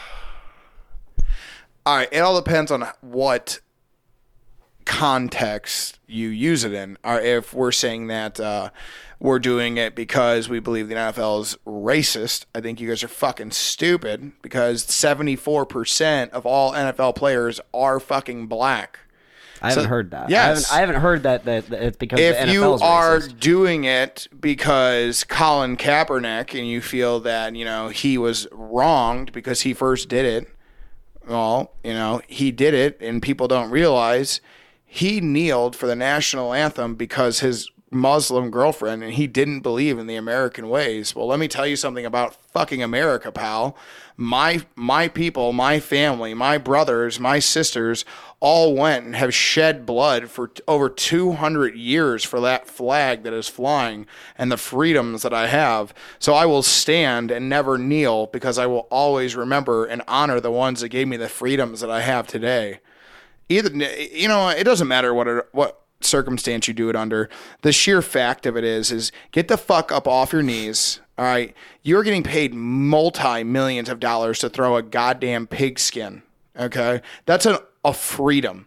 all right, it all depends on what context you use it in. Or if we're saying that uh, we're doing it because we believe the N F L is racist, I think you guys are fucking stupid because seventy-four percent of all N F L players are fucking black. I haven't So- heard that. yes. I haven't, I haven't heard that, that, that it's because the If N F you L's are racist. doing it because Colin Kaepernick and you feel that, you know, he was wronged because he first did it, well, you know, he did it and people don't realize he kneeled for the national anthem because his Muslim girlfriend and he didn't believe in the American ways. Well, let me tell you something about fucking America, pal. My my people, my family, my brothers, my sisters all went and have shed blood for t- over two hundred years for that flag that is flying and the freedoms that I have. So I will stand and never kneel because I will always remember and honor the ones that gave me the freedoms that I have today. Either, you know, it doesn't matter what it, what circumstance you do it under. The sheer fact of it is, is get the fuck up off your knees. All right, you're getting paid multi millions of dollars to throw a goddamn pigskin. Okay, that's an, a freedom.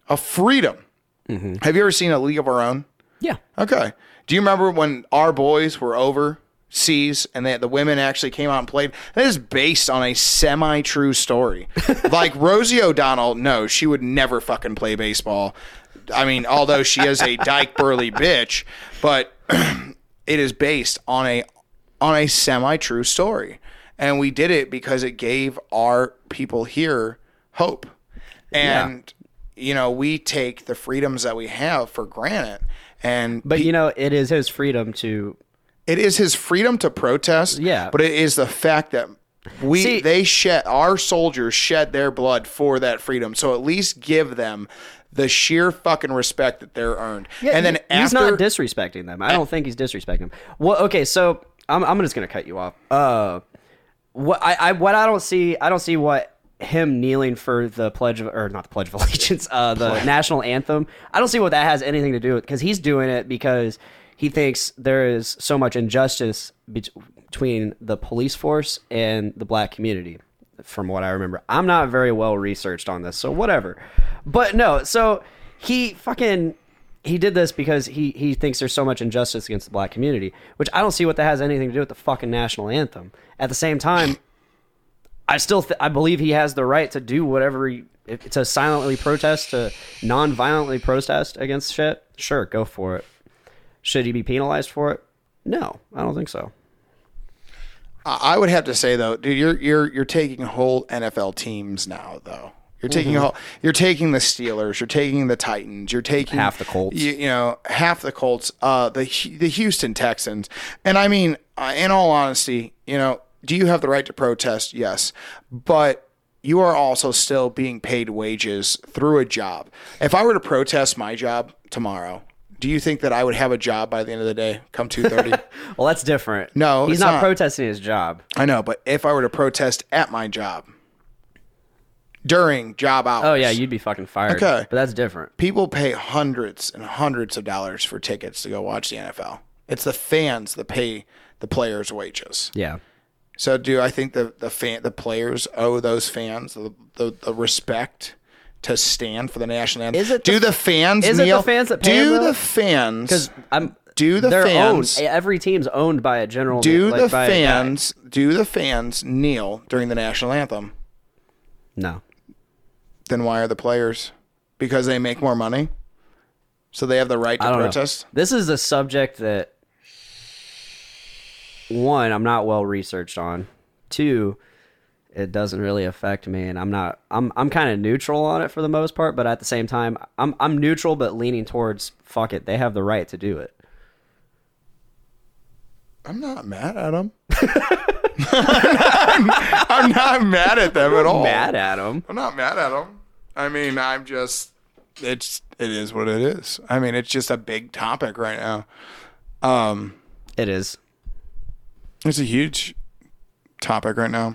of freedom. Mm-hmm. Have you ever seen A League of Our Own? Yeah. Okay. Do you remember when our boys were overseas and they, the women actually came out and played? That is based on a semi-true story. Like Rosie O'Donnell, no, she would never fucking play baseball. I mean, although she is a dyke burly bitch, but it is based on a on a semi-true story. And we did it because it gave our people here hope. And, yeah. you know, we take the freedoms that we have for granted. And But, pe- you know, it is his freedom to... It is his freedom to protest. Yeah. But it is the fact that we See- they shed, our soldiers shed their blood for that freedom. So at least give them the sheer fucking respect that they're earned. Yeah, and then he- after... he's not disrespecting them. I don't think he's disrespecting them. Well, okay, so I'm I'm just gonna cut you off. Uh, what I, I what I don't see I don't see what him kneeling for the pledge of or not the pledge of allegiance, uh, the national anthem. I don't see what that has anything to do with because he's doing it because he thinks there is so much injustice be- between the police force and the black community. From what I remember, I'm not very well researched on this, so whatever. But no, so he fucking he did this because he he thinks there's so much injustice against the black community, which I don't see what that has anything to do with the fucking national anthem. At the same time, I still th- I believe he has the right to do whatever he if, to silently protest, to non-violently protest against shit. Sure, go for it. Should he be penalized for it? No, I don't think so. I would have to say though, dude, you're you're you're taking whole N F L teams now, though. You're taking Mm-hmm. a whole, you're taking the Steelers, you're taking the Titans, you're taking Half the Colts. You, you know, half the Colts, uh, the the Houston Texans, and I mean, uh, in all honesty, you know, do you have the right to protest? Yes, but you are also still being paid wages through a job. If I were to protest my job tomorrow, do you think that I would have a job by the end of the day come two thirty? Well, that's different. No, he's it's not, not. protesting his job. I know, but if I were to protest at my job during job hours. Oh yeah, you'd be fucking fired. Okay. But that's different. People pay hundreds and hundreds of dollars for tickets to go watch the N F L. It's the fans that pay the players' wages. Yeah. So do I think the the fan the players owe those fans the the, the respect to stand for the national anthem? Is it do the- the fans is it the kneel? fans that pay do them, though? the fans Because I'm do the they're fans owned. Every team's owned by a general. do like, the by a guy. fans do the fans kneel during the national anthem? No. Then why are the players? Because they make more money? So they have the right to I don't protest? know. This is a subject that one, I'm not well researched on. Two, it doesn't really affect me, and I'm not. I'm I'm kind of neutral on it for the most part, but at the same time, I'm I'm neutral but leaning towards fuck it. They have the right to do it. I'm not mad at them. I'm, not, I'm not mad at them at all. Mad at them. I'm not mad at them. I mean, I'm just, it's, it is what it is. I mean, it's just a big topic right now. Um, It is. It's a huge topic right now.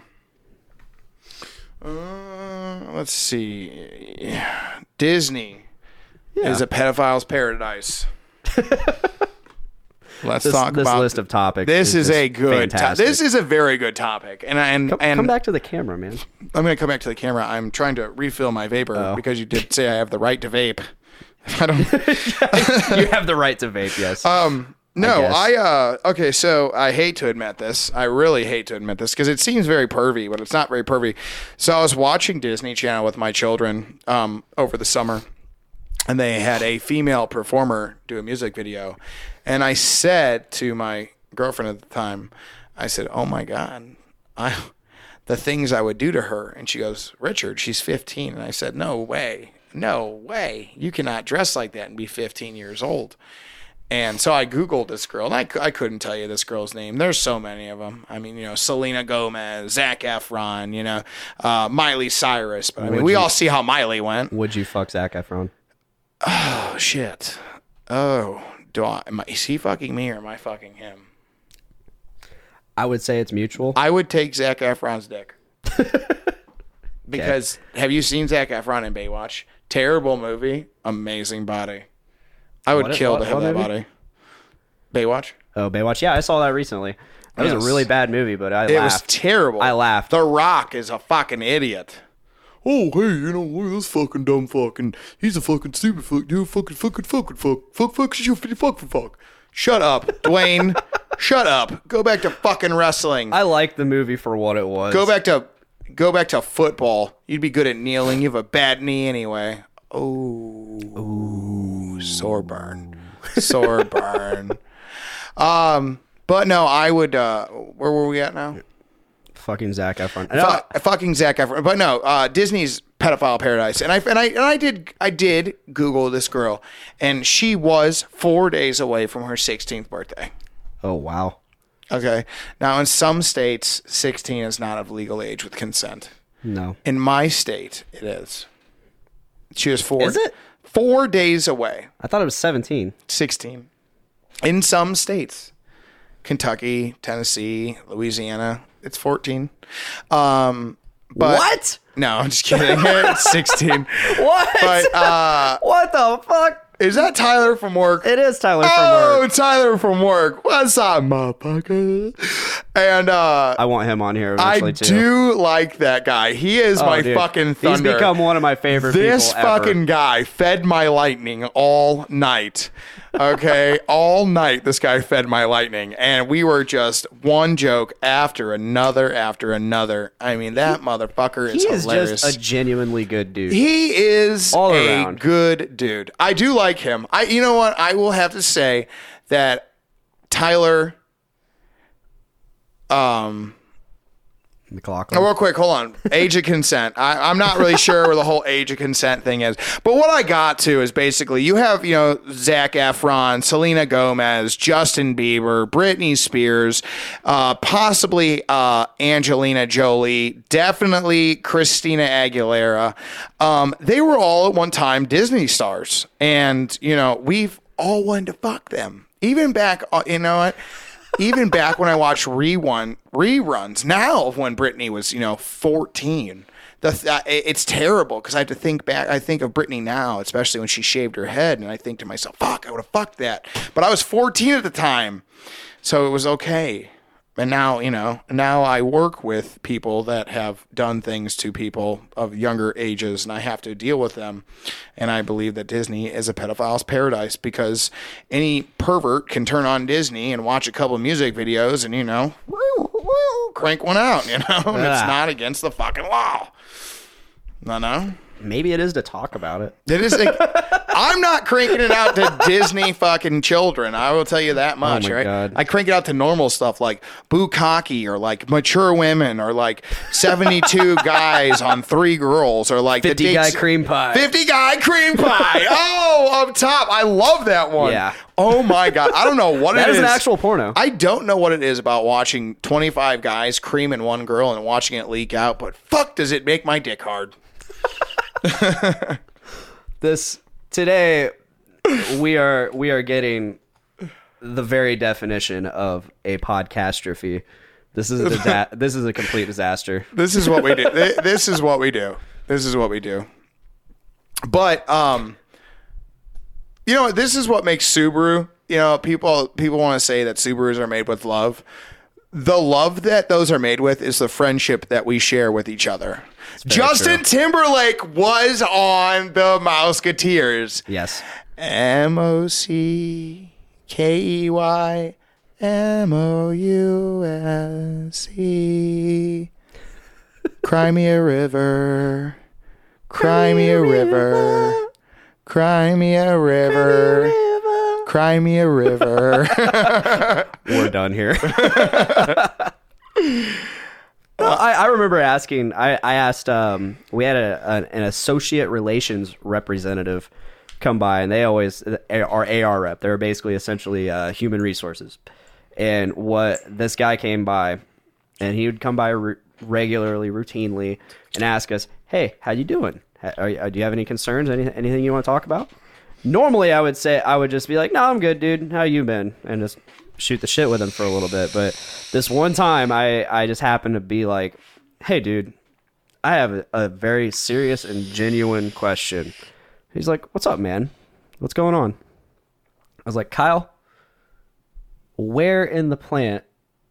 Uh, let's see. Disney is a pedophile's paradise. Let's This, talk this about list of topics. This is just a good. To- fantastic. this is a very good topic, and and Come, and come back to the camera, man. I'm going to come back to the camera. I'm trying to refill my vapor Oh. because you did say I have the right to vape. I don't. You have the right to vape. Yes. Um. No, guess. I, uh okay, so I hate to admit this. I really hate to admit this because it seems very pervy, but it's not very pervy. So I was watching Disney Channel with my children um over the summer, and they had a female performer do a music video. And I said to my girlfriend at the time, I said, "Oh my God, I the things I would do to her." And she goes, "Richard, she's fifteen." And I said, "No way. No way. You cannot dress like that and be fifteen years old." And so I Googled this girl, and I, I couldn't tell you this girl's name. There's so many of them. I mean, you know, Selena Gomez, Zac Efron, you know, uh, Miley Cyrus. But I mean, Would we you- all see how Miley went. Would you fuck Zac Efron? Oh, shit. Oh, do I, am I, is he fucking me or am I fucking him? I would say it's mutual. I would take Zac Efron's dick. Because have you seen Zac Efron in Baywatch? Terrible movie, amazing body. I would What- kill what- to have what that movie? body. Baywatch? Oh, Baywatch. Yeah, I saw that recently. That was Yes. a really bad movie, but I It was laughed. terrible. I laughed. The Rock is a fucking idiot. oh, hey, you know, look at this fucking dumb fuck, and he's a fucking stupid fuck, dude, fucking, fucking, fucking, fuck, fuck, fuck, you fuck, fuck, fuck. Shut up, Dwayne. Shut up. Go back to fucking wrestling. I like the movie for what it was. Go back to, go back to football. You'd be good at kneeling. You have a bad knee anyway. Oh, ooh, sore burn, sore burn. Um, but no, I would. Uh, where were we at now? Fucking Zac Efron. Fu- fucking Zac Efron. But no, uh, Disney's pedophile paradise. And I and I and I did I did Google this girl, and she was four days away from her sixteenth birthday. Oh wow. Okay. Now in some states, sixteen is not of legal age with consent. No. In my state, it is. She was four. Is it? Four days away. I thought it was seventeen. sixteen. In some states, Kentucky, Tennessee, Louisiana, it's fourteen. Um, but What? No, I'm just kidding. It's sixteen. What? But uh, What the fuck? is that Tyler from work? It is Tyler from Oh, work. Tyler from work. What's up, motherfucker? And uh, I want him on here I eventually too. do like that guy. He is Oh, my dude. fucking thunder. He's become one of my favorite This people ever. fucking guy fed my lightning all night. Okay, all night this guy fed my lightning, and we were just one joke after another after another. I mean, that motherfucker is He is hilarious. just a genuinely good dude. He is All a around. good dude. I do like him. I, you know what? I will have to say that Tyler. Um. McLaughlin. Oh, real quick, hold on. Age of consent. I, I'm not really sure where the whole age of consent thing is. But what I got to is basically you have, you know, Zac Efron, Selena Gomez, Justin Bieber, Britney Spears, uh, possibly uh, Angelina Jolie, definitely Christina Aguilera. Um, they were all at one time Disney stars. And, you know, we've all wanted to fuck them. Even back, uh, you know what? Even back when I watched rerun reruns now of when Britney was, you know, fourteen, the uh, it's terrible because I have to think back. I think of Britney now, especially when she shaved her head, and I think to myself, "Fuck, I would have fucked that." But I was fourteen at the time, so it was okay. And now, you know, now I work with people that have done things to people of younger ages, and I have to deal with them. And I believe that Disney is a pedophile's paradise because any pervert can turn on Disney and watch a couple of music videos and, you know, crank one out, you know, and it's Yeah. not against the fucking law. No, no. Maybe it is to talk about it. It is. Like, I'm not cranking it out to Disney fucking children. I will tell you that much. my right? God. I crank it out to normal stuff like bukkake or like mature women or like seventy-two guys on three girls or like the fifty guy dates- cream pie. fifty guy cream pie. Oh, up top. I love that one. Yeah. Oh my God. I don't know what That it is is. an actual porno. I don't know what it is about watching twenty-five guys creaming one girl and watching it leak out, but fuck does it make my dick hard. This today we are we are getting the very definition of a podcastrophe. This is a disa- this is a complete disaster. This is what we do. Th- This is what we do. This is what we do. But um, you know, this is what makes Subaru. You know, people people want to say that Subarus are made with love. The love that those are made with is the friendship that we share with each other. Justin true. Timberlake was on the Mouseketeers. Yes. M O C K E Y M O U S E. Cry me a river. Cry me a river. Cry me a river. Cry me a river. We're done here. Well, I, I remember asking. I, I asked. Um, we had a, an, an associate relations representative come by, and they always are A R rep. They're basically essentially uh, human resources. And what this guy came by, and he would come by re- regularly, routinely, and ask us, "Hey, how you doing? Are, are, do you have any concerns? Any, anything you want to talk about?" Normally, I would say I would just be like, "No, I'm good, dude. How you been?" And just shoot the shit with him for a little bit. But this one time, I, I just happened to be like, "Hey, dude, I have a, a very serious and genuine question." He's like, "What's up, man? What's going on?" I was like, "Kyle, where in the plant,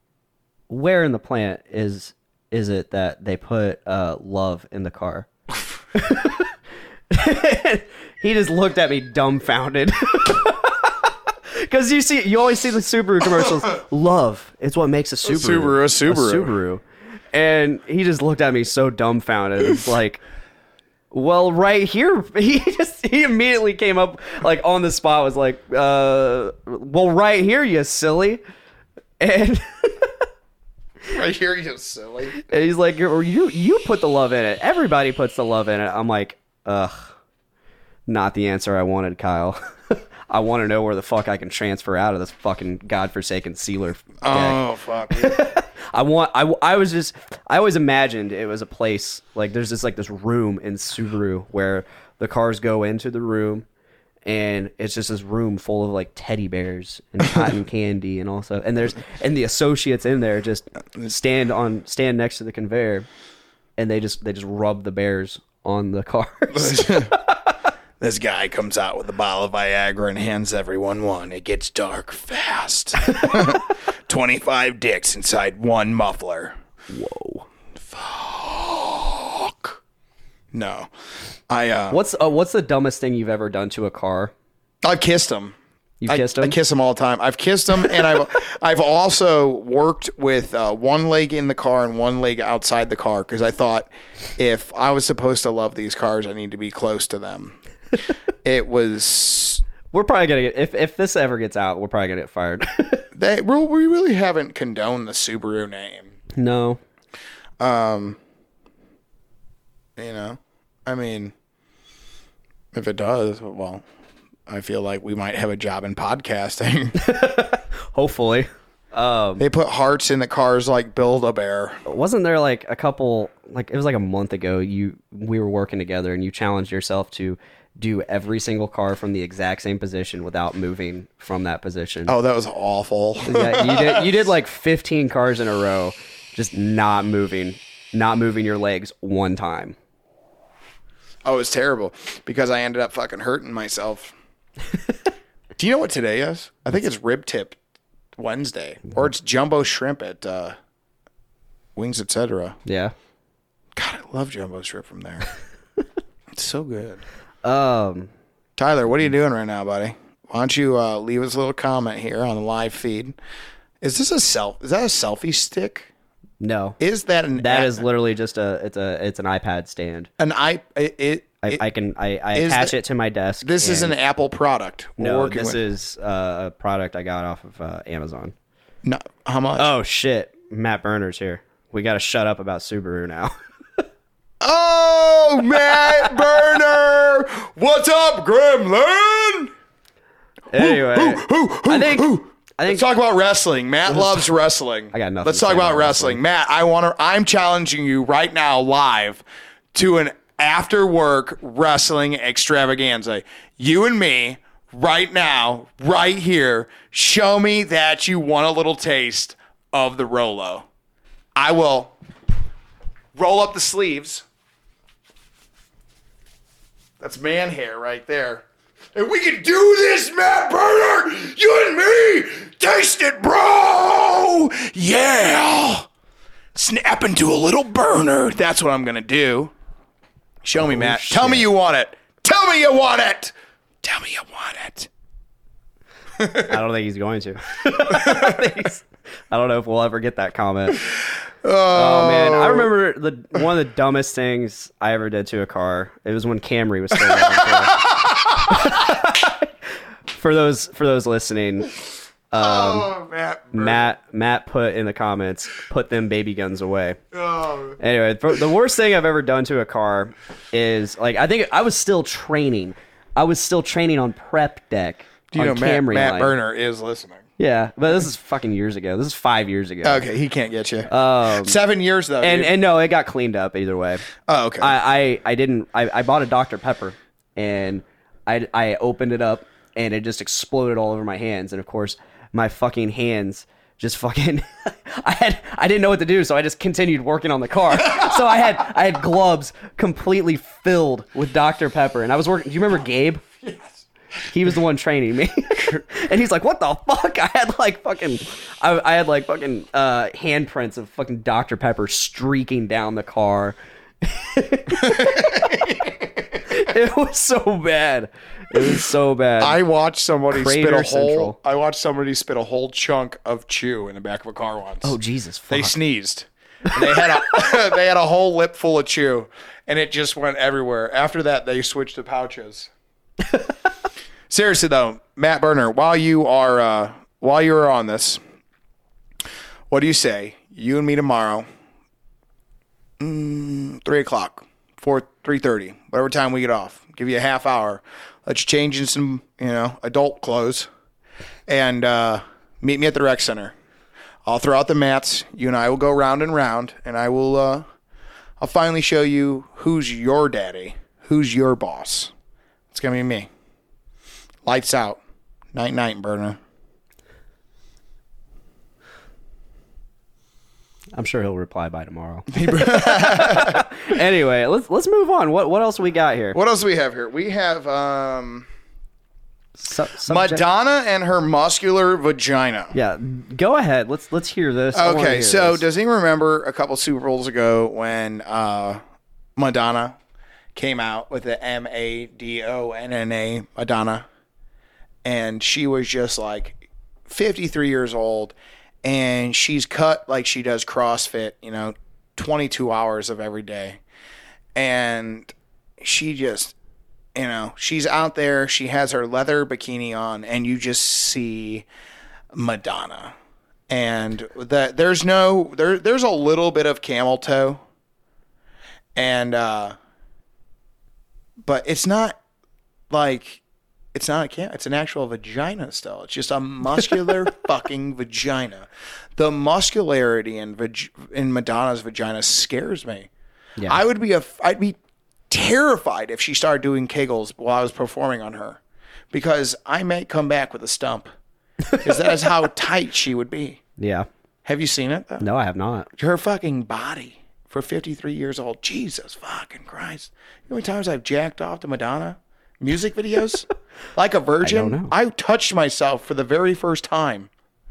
where in the plant is is it that they put uh, love in the car?" He just looked at me dumbfounded. Because you see, you always see the Subaru commercials. Love, it's what makes a Subaru. Subaru, a Subaru. A Subaru. And he just looked at me so dumbfounded. It's like, well, right here, he just he immediately came up like on the spot. Was like, uh, well, right here, you silly. And Right here, you silly. And he's like, you you put the love in it. Everybody puts the love in it. I'm like, ugh, not the answer I wanted, Kyle. I want to know where the fuck I can transfer out of this fucking godforsaken sealer deck. Oh, fuck. I want. I, I was just. I always imagined it was a place like there's this like this room in Subaru where the cars go into the room, and it's just this room full of like teddy bears and cotton candy and also and there's and the associates in there just stand on stand next to the conveyor, and they just they just rub the bears on the cars. This guy comes out with a bottle of Viagra and hands everyone one. It gets dark fast. twenty-five dicks inside one muffler. Whoa. Fuck. No. I, uh... What's uh, what's the dumbest thing you've ever done to a car? I've kissed him. You've I, kissed him? I kiss him all the time. I've kissed him, and I've I've also worked with uh, one leg in the car and one leg outside the car because I thought if I was supposed to love these cars, I need to be close to them. It was. We're probably gonna get if if this ever gets out, we're probably gonna get fired. They well, we really haven't condoned the Subaru name. No. Um. You know, I mean, if it does, well, I feel like we might have a job in podcasting. Hopefully. Um, They put hearts in the cars like Build-A-Bear. wasn't there like a couple like it was like a month ago you we were working together and you challenged yourself to do every single car from the exact same position without moving from that position. Oh, that was awful. Yeah, you did you did like fifteen cars in a row just not moving, not moving your legs one time. Oh, it was terrible because I ended up fucking hurting myself. Do you know what today is? I think it's Rib Tip Wednesday, or it's Jumbo Shrimp at uh, Wings, et cetera. Yeah. God, I love Jumbo Shrimp from there. It's so good. Um Tyler, what are you doing right now, buddy? Why don't you uh, leave us a little comment here on the live feed? Is this a self? Is that a selfie stick? no. Is that an That a- is literally just a it's a it's an iPad stand. an i? It, it, I, it- I can I, I is attach the- it to my desk. This is and- an Apple product. We're no. working This with. is uh, a product I got off of uh, Amazon. No, how much? Oh shit, Matt Berner's here. We got to shut up about Subaru now. Oh, Matt Burner! What's up, Gremlin? Anyway, I think I Let's think talk about wrestling. Matt loves wrestling. I got nothing Let's to talk say about about wrestling. wrestling. Matt, I want to. I'm challenging you right now, live, to an after-work wrestling extravaganza. You and me, right now, right here. Show me that you want a little taste of the Rolo. I will roll up the sleeves. That's man hair right there. And we can do this, Matt Burner! You and me! Taste it, bro! Yeah! Snap into a little burner. That's what I'm gonna do. Show me, Matt. Tell me you want it. Tell me you want it! Tell me you want it. I don't think he's going to. I, think he's- I don't know if we'll ever get that comment. Oh man, I remember the one of the dumbest things I ever did to a car. It was when Camry was still around. For those for those listening, um, Oh, Matt. Burner. Matt Matt put in the comments, put them baby guns away. Oh. Anyway, th- the worst thing I've ever done to a car is like I think I was still training. I was still training on prep deck. Do you on know Matt, Camry Matt line. Burner is listening? Yeah, but this is fucking years ago. This is five years ago. Okay, he can't get you. Um, Seven years, though. and dude. and no, it got cleaned up either way. oh, okay. I, I, I didn't. I, I bought a Doctor Pepper, and I I opened it up, and it just exploded all over my hands. And of course, my fucking hands just fucking. I had I didn't know what to do, so I just continued working on the car. So I had I had gloves completely filled with Doctor Pepper, and I was working. Do you remember Gabe? Yes. He was the one training me, and he's like, "What the fuck?" I had like fucking, I, I had like fucking uh, handprints of fucking Doctor Pepper streaking down the car, It was so bad. It was so bad. I watched somebody spit Crater a whole. Central. I watched somebody spit a whole chunk of chew in the back of a car once. oh Jesus! Fuck. They sneezed. And they had a they had a whole lip full of chew, and it just went everywhere. After that, they switched to pouches. Seriously though, Matt Berner, while you are uh, while you are on this, what do you say? You and me tomorrow, mm, three o'clock, four three thirty, whatever time we get off. Give you a half hour. Let you change in some, you know, adult clothes, and uh, meet me at the rec center. I'll throw out the mats. You and I will go round and round, and I will. Uh, I'll finally show you who's your daddy, who's your boss. It's gonna be me. Lights out. Night night, Berner. I'm sure he'll reply by tomorrow. Anyway, let's let's move on. What what else we got here? What else do we have here? We have um, Su- subject- Madonna and her muscular vagina. Yeah, go ahead. Let's let's hear this. I wanna Okay, hear so this. does anyone remember a couple Super Bowls ago when uh, Madonna came out with the M A D O N N A, Madonna, and she was just like fifty-three years old, and she's cut like she does CrossFit, you know, twenty-two hours of every day, and she just, you know, she's out there, she has her leather bikini on, and you just see Madonna. And that there's no there there's a little bit of camel toe, and uh but it's not like it's not a cam it's an actual vagina still. It's just a muscular fucking vagina. The muscularity in vag- in Madonna's vagina scares me. Yeah. I would be a I'd be terrified if she started doing Kegels while I was performing on her, because I may come back with a stump. Because that is how tight she would be. Yeah. Have you seen it, though? No, I have not. Her fucking body for fifty-three years old. Jesus fucking Christ. You know how many times I've jacked off to Madonna? Music videos? Like a virgin? I don't know. I touched myself for the very first time.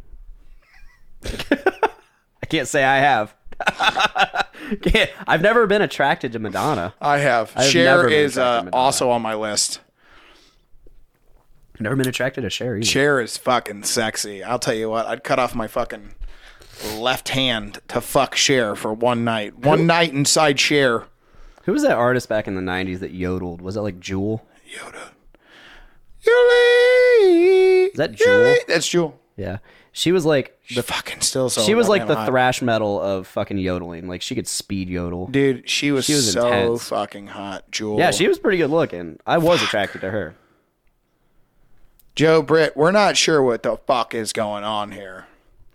I can't say I have. Can't- I've never been attracted to Madonna. I have. I've Cher never been is attracted uh, to Madonna. also on my list. Never been attracted to Cher either. Cher is fucking sexy. I'll tell you what. I'd cut off my fucking left hand to fuck Cher for one night. One night inside Cher. Who was that artist back in the nineties that yodeled? Was that like Jewel? Yoda. Yuli. Is that Jewel? Yuli. That's Jewel. Yeah. She was like The fucking still so. she was like goddamn the hot. thrash metal of fucking yodeling. Like she could speed yodel. Dude, she was, She was so intense. fucking hot, Jewel. Yeah, she was pretty good looking. I was attracted to her. Joe Britt, we're not sure what the fuck is going on here.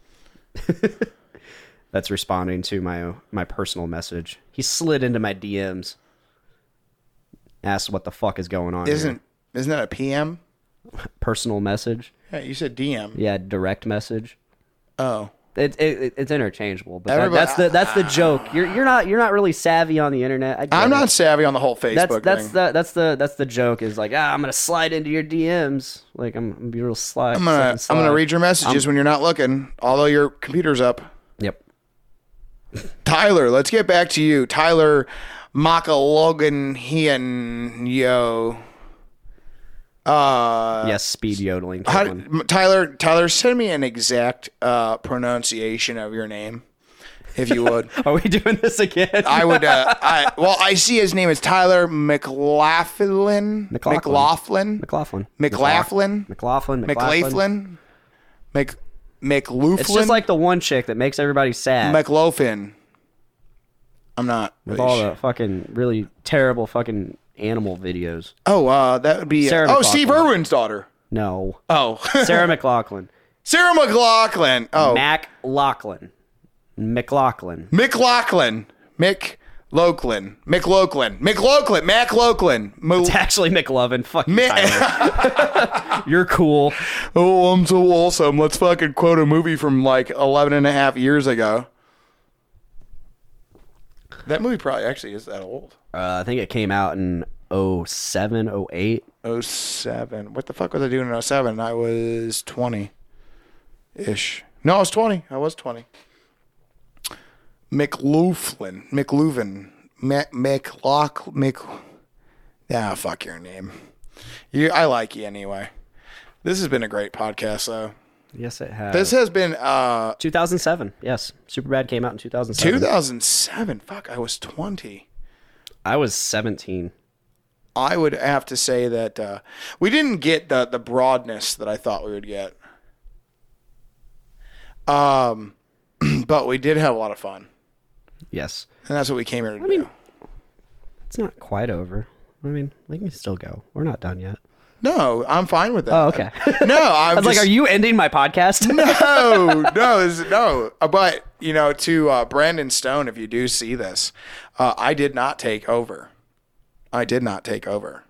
That's responding to my my personal message. He slid into my D Ms. Asked what the fuck is going on. Isn't isn't that a P M? here. Personal message? Yeah, you said D M. Yeah, direct message. Oh. It, it it's interchangeable, but that, Everybody- that's the that's the joke. You're you're not you're not really savvy on the internet. I get I'm it. not savvy on the whole Facebook That's that's thing. the that's the that's the joke is like ah I'm gonna slide into your D Ms like I'm, I'm gonna be real slide. I'm gonna slip and I'm gonna slide. read your messages when you're not looking, although your computer's up. Yep. Tyler, let's get back to you. Tyler Makalogan Hian Yo. Uh Yes, speed yodeling. how, Kevin. m- Tyler Tyler, send me an exact uh pronunciation of your name, if you would. Are we doing this again? I would uh I well I see his name is Tyler McLaughlin. McLaughlin. McLaughlin. McLaughlin. McLaughlin. McLaughlin. McLaughlin. Mc McLaughlin. It's just like the one chick that makes everybody sad McLaughlin. I'm not with really all sure. the fucking really terrible fucking animal videos. Oh, uh, that would be Sarah uh, oh McLachlan. Steve Irwin's daughter. No, Oh, Sarah McLaughlin. Sarah McLaughlin. Oh, Mac Lachlan. McLaughlin. McLaughlin. McLaughlin. McLaughlin. McLaughlin. Mac Laughlin. Mo- It's actually McLovin. Fuck you, Ma- Tyler. You're cool. oh, I'm so awesome. Let's fucking quote a movie from like eleven and a half years ago. That movie probably actually is that old. Uh, I think it came out in oh seven, oh eight. oh seven. What the fuck was I doing in oh seven? I was twenty-ish. No, I was twenty. I was twenty. McLaughlin. McLuhan. Mick McLaugh Mick. Ah, fuck your name. You, I like you anyway. This has been a great podcast, though. Yes, it has. This has been uh two thousand seven. Yes, Superbad came out in two thousand seven. two thousand seven. Fuck, I was twenty. I was seventeen. I would have to say that uh, we didn't get the the broadness that I thought we would get. Um, but we did have a lot of fun, Yes. and that's what we came here to I do. mean, it's not quite over. I mean, we can still go. We're not done yet. No, I'm fine with that. Oh, okay. No, I'm I was like, just- are you ending my podcast? No, no, this- no. Uh, But you know, to uh, Brandon Stone, if you do see this, uh, I did not take over. I did not take over.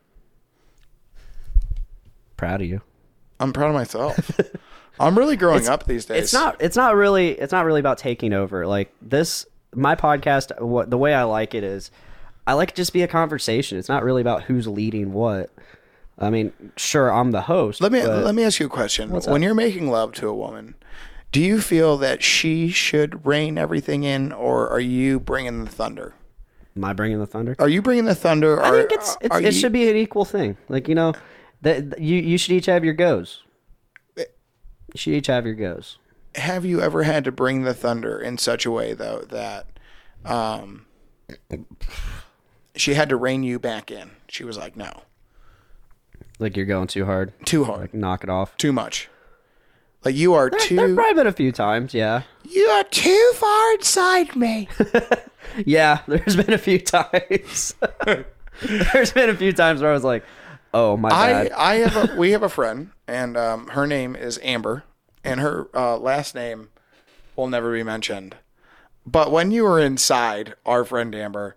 Proud of you. I'm proud of myself. I'm really growing up these days. It's not. It's not really. It's not really about taking over. Like this, my podcast. What the way I like it is, I like it just be a conversation. It's not really about who's leading what. I mean, sure, I'm the host. Let me but let me ask you a question. What's When up? you're making love to a woman, do you feel that she should rein everything in, or are you bringing the thunder? Am I bringing the thunder? Are you bringing the thunder? Or I think it's, it's are it you- should be an equal thing. Like you know, that you you should each have your goes. You should each have your goes. Have you ever had to bring the thunder in such a way though that, um, she had to rein you back in? She was like, no, Like you're going too hard. too hard, Like knock it off. too much. Like you are There's too. probably been a few times. Yeah. You are too far inside me. Yeah, there's been a few times. There's been a few times where I was like, "Oh my I bad." I have a we have a friend, and um, her name is Amber, and her uh, last name will never be mentioned. But when you were inside our friend Amber,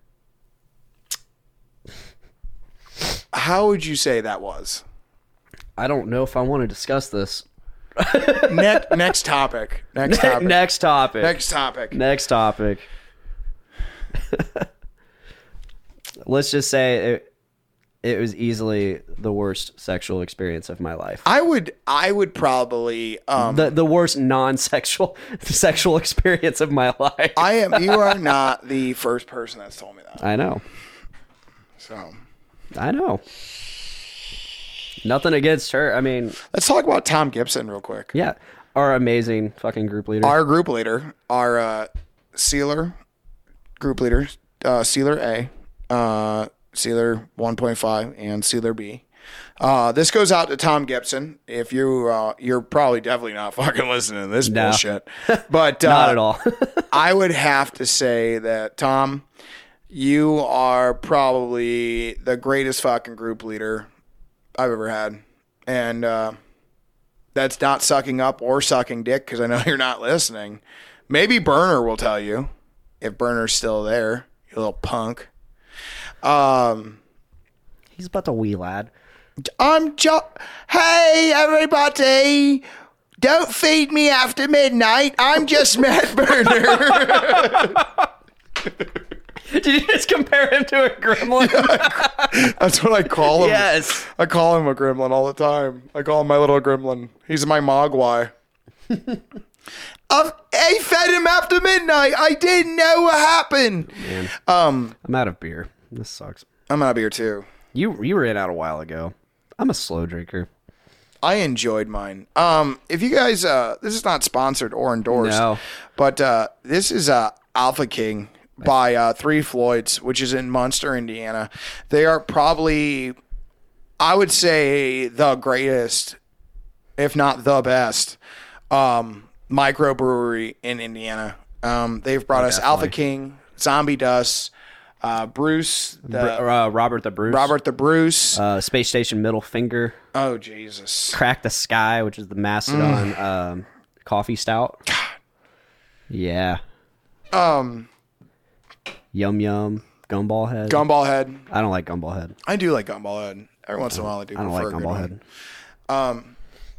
how would you say that was? I don't know if I want to discuss this. Next next topic. Next topic. Next topic. Next topic. Next topic. Let's just say it, it was easily the worst sexual experience of my life. I would I would probably um The the worst non-sexual sexual experience of my life. I am you are not the first person that's told me that. I know. So I know. Nothing against her. I mean, let's talk about Tom Gibson real quick. yeah, our amazing fucking group leader. Our group leader, our uh, Sealer group leader, uh, Sealer A, uh, Sealer one point five, and Sealer B. Uh, this goes out to Tom Gibson. If you, uh, you're probably definitely not fucking listening to this No. bullshit. But uh, Not at all. I would have to say that, Tom, you are probably the greatest fucking group leader I've ever had. And uh, that's not sucking up or sucking dick, because I know you're not listening. Maybe Burner will tell you, if Burner's still there, you little punk. Um, He's about to wee lad. I'm jo- Hey, everybody! Don't feed me after midnight. I'm just Matt Burner. Did you just compare him to a gremlin? That's what I call him. Yes. I call him a gremlin all the time. I call him my little gremlin. He's my mogwai. I've, I fed him after midnight. I didn't know what happened. Man, Um, I'm out of beer. This sucks. I'm out of beer too. You you ran out a while ago. I'm a slow drinker. I enjoyed mine. Um, if you guys, uh, this is not sponsored or endorsed, No. but uh, this is uh, Alpha King by uh, Three Floyds, which is in Munster, Indiana. They are probably, I would say, the greatest, if not the best, um, microbrewery in Indiana. Um, they've brought us Alpha definitely. King, Zombie Dust, uh, Bruce, the, Br- uh, Robert the Bruce. Robert the Bruce. Uh, Space Station Middle Finger. oh, Jesus. Crack the Sky, which is the Mastodon Mm. um, coffee stout. Yeah. Um, Yum Yum. Gumball Head. Gumball Head. I don't like Gumball Head. I do like Gumball Head. Every once in a while, I do I don't prefer like a good Gumball one. Head. Um,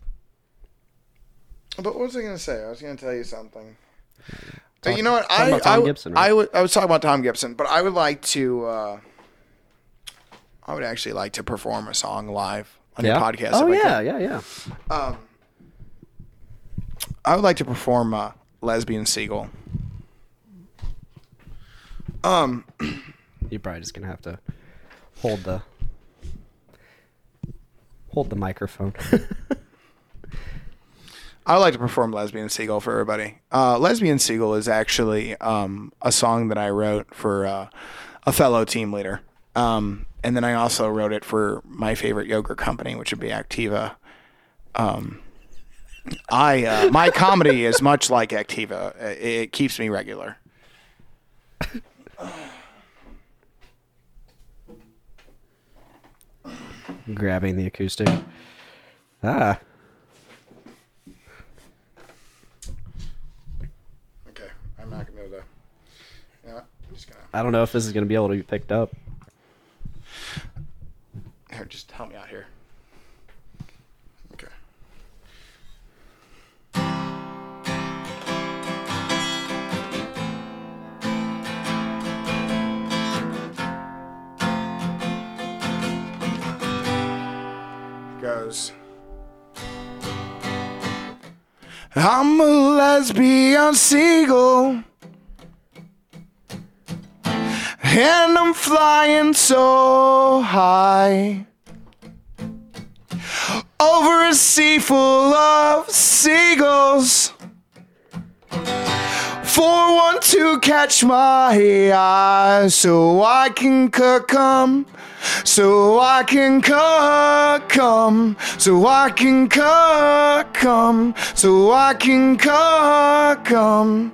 but what was I going to say? I was going to tell you something. But you know what? I about Tom I, Gibson, I, right? would, I was talking about Tom Gibson, but I would like to. Uh, I would actually like to perform a song live on Yeah. your podcast. Oh if I yeah, could. yeah, yeah. Um, I would like to perform uh, "Lesbian Seagull." Um, You're probably just gonna have to hold the hold the microphone. I like to perform Lesbian Seagull for everybody. Uh, Lesbian Seagull is actually um, a song that I wrote for uh, a fellow team leader. Um, and then I also wrote it for my favorite yogurt company, which would be Activa. Um, I uh, my comedy is much like Activa. It, it keeps me regular. Grabbing the acoustic. Ah. Okay, I'm not gonna be able to. You know what? I'm just gonna. I don't know if this is gonna be able to be picked up. Here, just help me out here. Okay. Goes. I'm a lesbian seagull, and I'm flying so high over a sea full of seagulls for one to catch my eye, so I can come, so I can come, so I can come, so I can come.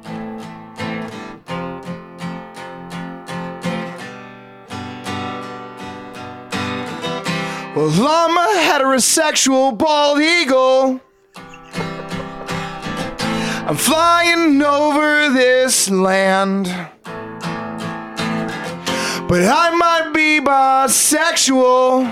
Well, I'm a heterosexual bald eagle. I'm flying over this land, but I might be bisexual.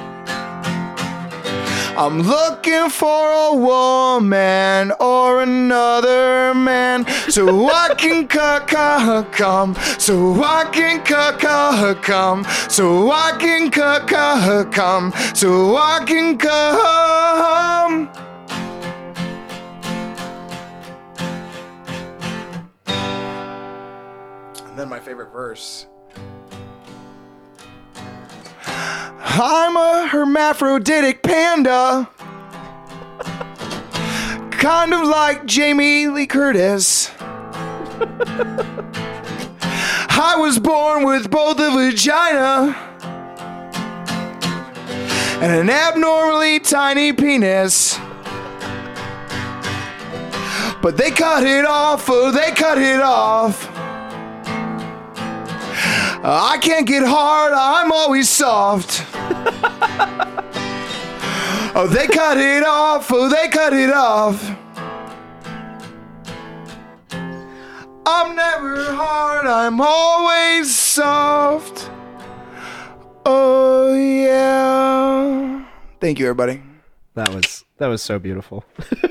I'm looking for a woman or another man, so I can come, so I can come, so I can come, so I can come. And then my favorite verse. I'm a hermaphroditic panda, kind of like Jamie Lee Curtis. I was born with both a vagina and an abnormally tiny penis, but they cut it off, oh, they cut it off. I can't get hard, I'm always soft. Oh, they cut it off, oh, they cut it off. I'm never hard, I'm always soft. Oh, yeah. Thank you, everybody. That was that was so beautiful.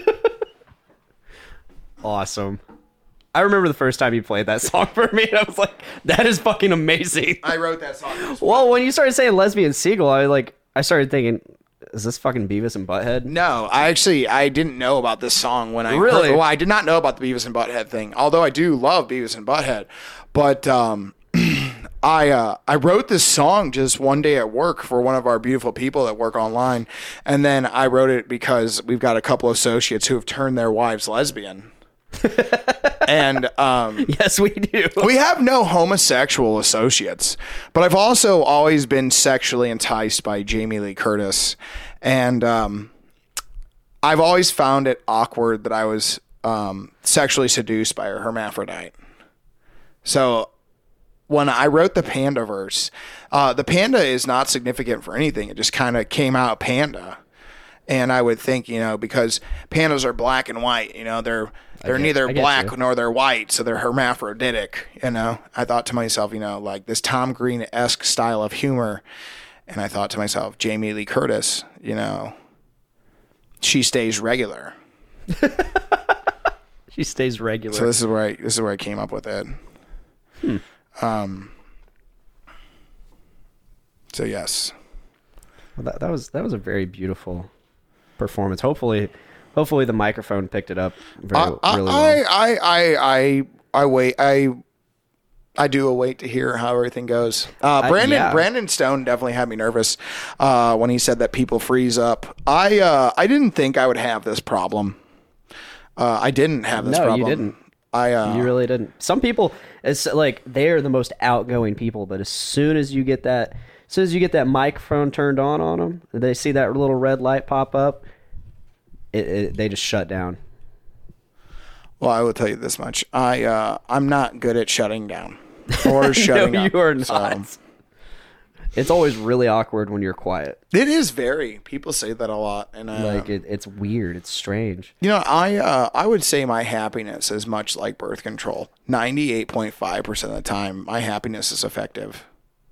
Awesome. I remember the first time you played that song for me, and I was like, that is fucking amazing. I wrote that song. Well, when you started saying Lesbian Seagull, I like I started thinking, is this fucking Beavis and Butthead? No, I actually I didn't know about this song when I really. Heard, well, I did not know about the Beavis and Butthead thing. Although I do love Beavis and Butthead, but um, I uh, I wrote this song just one day at work for one of our beautiful people that work online, and then I wrote it because we've got a couple of associates who have turned their wives lesbian. And um, yes, we do. We have no homosexual associates, but I've also always been sexually enticed by Jamie Lee Curtis, and um, I've always found it awkward that I was um, sexually seduced by a hermaphrodite. So when I wrote the Panda verse, uh, the panda is not significant for anything. It just kind of came out panda. And I would think, you know, because pandas are black and white, you know, they're they're get- neither I get black you. nor they're white, so they're hermaphroditic, you know. I thought to myself, you know, like this Tom Green-esque style of humor. And I thought to myself, Jamie Lee Curtis, you know, she stays regular. She stays regular. So this is where I this is where I came up with it. Hmm. Um So yes. Well, that, that was that was a very beautiful performance. Hopefully, hopefully the microphone picked it up very I, I, really well. I, I, I, I wait. I, I do await to hear how everything goes. Uh, Brandon yeah. Brandon Stone definitely had me nervous uh, when he said that people freeze up. I uh, I didn't think I would have this problem. Uh, I didn't have this No, problem. you didn't. I uh, You really didn't. Some people, it's like they're the most outgoing people, but as soon as you get that, as soon as you get that microphone turned on on them, they see that little red light pop up, it, it, they just shut down. Well, I will tell you this much: I uh, I'm not good at shutting down or shutting no, up. you are not. So. It's always really awkward when you're quiet. It is very. People say that a lot, and uh, Like it, it's weird. It's strange. you know, I uh, I would say my happiness is much like birth control. Ninety-eight point five percent of the time, my happiness is effective.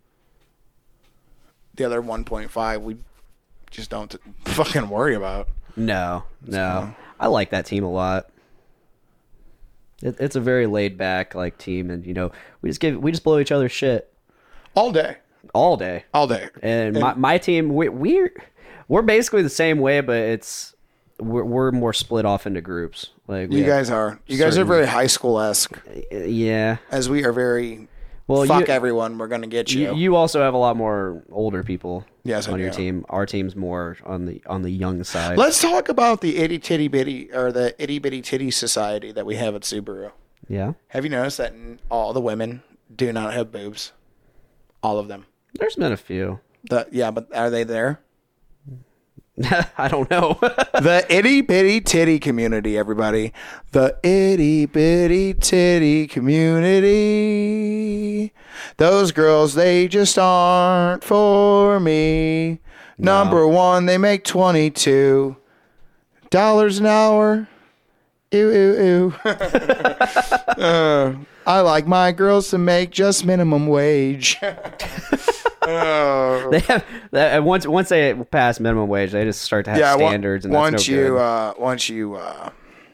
The other one point five, we just don't fucking worry about. No, no. I like that team a lot. It, it's a very laid back like team, and you know, we just give we just blow each other's shit All day, all day. all day. And my, my team, we, we're we're basically the same way, but it's we're, we're more split off into groups. Like we You have guys are. You guys are certain- very high school esque, yeah. as we are very. Well, fuck you, everyone. We're gonna get you. you you also have a lot more older people. Yes, I on your do. team. Our team's more on the on the young side. Let's talk about the itty titty bitty or the itty bitty titty society that we have at Subaru. Yeah, Have you noticed that all the women do not have boobs? All of them. there's been a few. The, yeah, but are they there? I don't know. The itty bitty titty community, everybody. The itty bitty titty community. Those girls, they just aren't for me. Number one, they make twenty-two dollars an hour. Ew, ew, ew. uh, I like my girls to make just minimum wage. They have that once once they pass minimum wage, they just start to have yeah, wa- standards, and once that's no you good. uh, once you uh,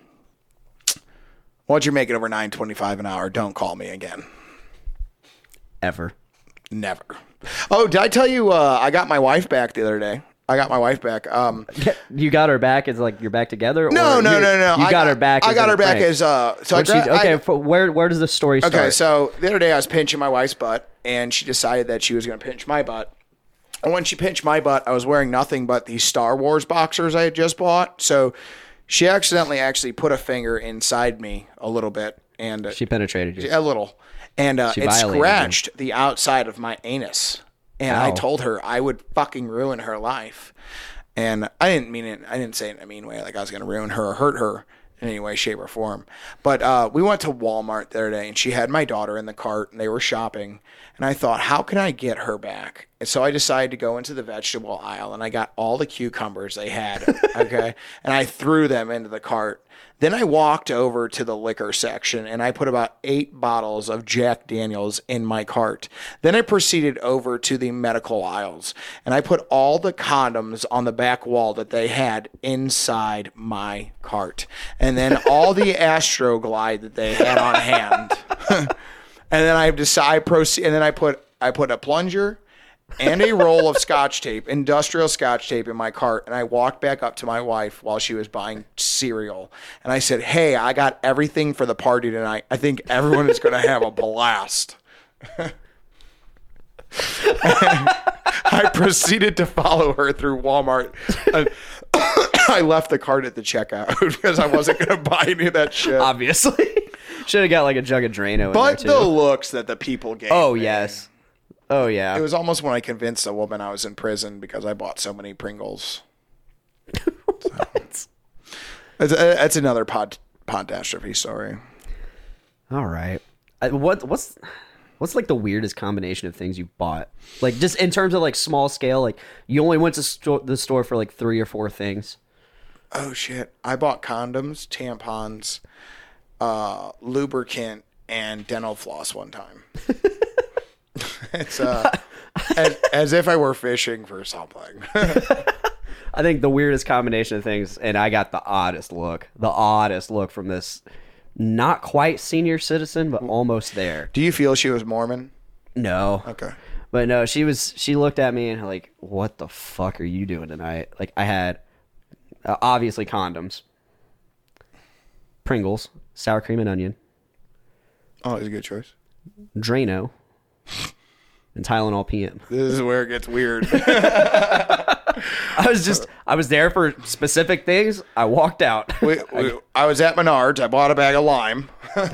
once you're making over nine twenty five an hour, don't call me again. Ever. Never. Oh, did I tell you? Uh, I got my wife back the other day. I got my wife back. Um, You got her back as like you're back together? no, or no, you- no, no. You I got her back. I as got a her back prank. as uh. So I, What'd she- gra- okay, I- for, where where does the story start? Okay, so the other day I was pinching my wife's butt, and she decided that she was going to pinch my butt. And when she pinched my butt, I was wearing nothing but these Star Wars boxers I had just bought. So she accidentally actually put a finger inside me a little bit, and uh, she penetrated you. a little, and uh, She it violated you. scratched the outside of my anus. And I Ow. told her I would fucking ruin her life. And I didn't mean it. I didn't say it in a mean way, like I was going to ruin her or hurt her in any way, shape, or form. But uh, we went to Walmart the other day, and she had my daughter in the cart, and they were shopping. And I thought, how can I get her back? And so I decided to go into the vegetable aisle, and I got all the cucumbers they had, okay? And I threw them into the cart. Then I walked over to the liquor section, and I put about eight bottles of Jack Daniels in my cart. Then I proceeded over to the medical aisles, and I put all the condoms on the back wall that they had inside my cart. And then all the Astroglide that they had on hand. And then I decided, proceed, and then I put I put a plunger and a roll of Scotch tape, industrial Scotch tape, in my cart, and I walked back up to my wife while she was buying cereal, and I said, "Hey, I got everything for the party tonight. I think everyone is going to have a blast." I proceeded to follow her through Walmart. And I left the cart at the checkout because I wasn't going to buy any of that shit. Obviously. Should have got like a jug of Drano But in there the too. looks that the people gave. Oh me. yes. Oh yeah. It was almost when I convinced a woman I was in prison because I bought so many Pringles. What? That's, that's another pod podastrophe story. All right. I, what what's what's like the weirdest combination of things you've bought? Like just in terms of like small scale, like you only went to sto- the store for like three or four things. Oh shit! I bought condoms, tampons, uh, lubricant, and dental floss one time. It's uh, as, as if I were fishing for something. I think the weirdest combination of things, and I got the oddest look, the oddest look from this not quite senior citizen, but almost there. Do you feel she was Mormon? No. Okay. But no, she was, she looked at me and like, what the fuck are you doing tonight? Like I had, uh, obviously condoms, Pringles, sour cream and onion, Oh, it's a good choice. Drano, and Tylenol P M. This is where it gets weird. I was just, I was there for specific things. I walked out. we, we, I was at Menards. I bought a bag of lime.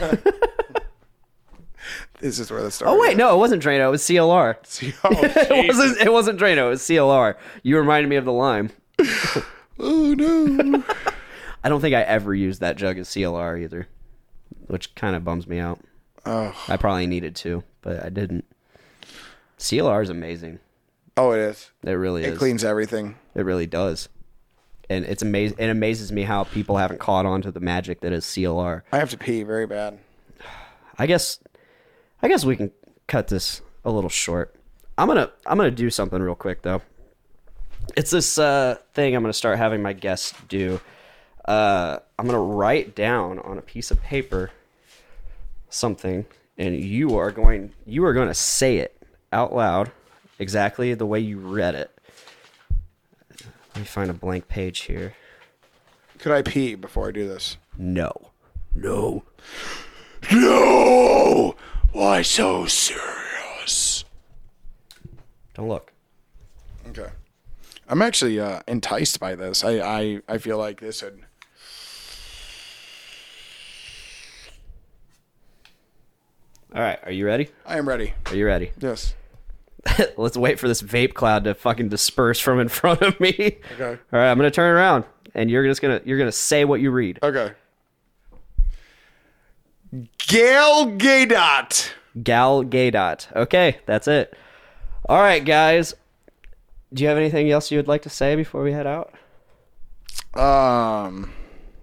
This is where the story. Oh wait, no, it wasn't Drano. It was C L R. Oh, it wasn't. It wasn't Drano. It was C L R. You reminded me of the lime. oh no! I don't think I ever used that jug of C L R either, which kind of bums me out. Oh. I probably needed to, but I didn't. C L R is amazing. Oh, it is. It really It is. cleans everything. It really does. And it's amazing. It amazes me how people haven't caught on to the magic that is C L R. I have to pee very bad. I guess, I guess we can cut this a little short. I'm gonna, I'm gonna do something real quick though. It's this uh, thing I'm gonna start having my guests do. Uh, I'm gonna write down on a piece of paper something, and you are going, you are going to say it out loud, exactly the way you read it. Let me find a blank page here. Could I pee before I do this? No. No. No! Why so serious? Don't look. Okay. I'm actually uh, enticed by this. I, I, I feel like this would... All right. Are you ready? I am ready. Are you ready? Yes. Let's wait for this vape cloud to fucking disperse from in front of me. Okay. All right. I'm going to turn around, and you're just going to, you're going to say what you read. Okay. Gal Gadot. Gal Gadot. Okay. That's it. All right, guys. Do you have anything else you would like to say before we head out? Um,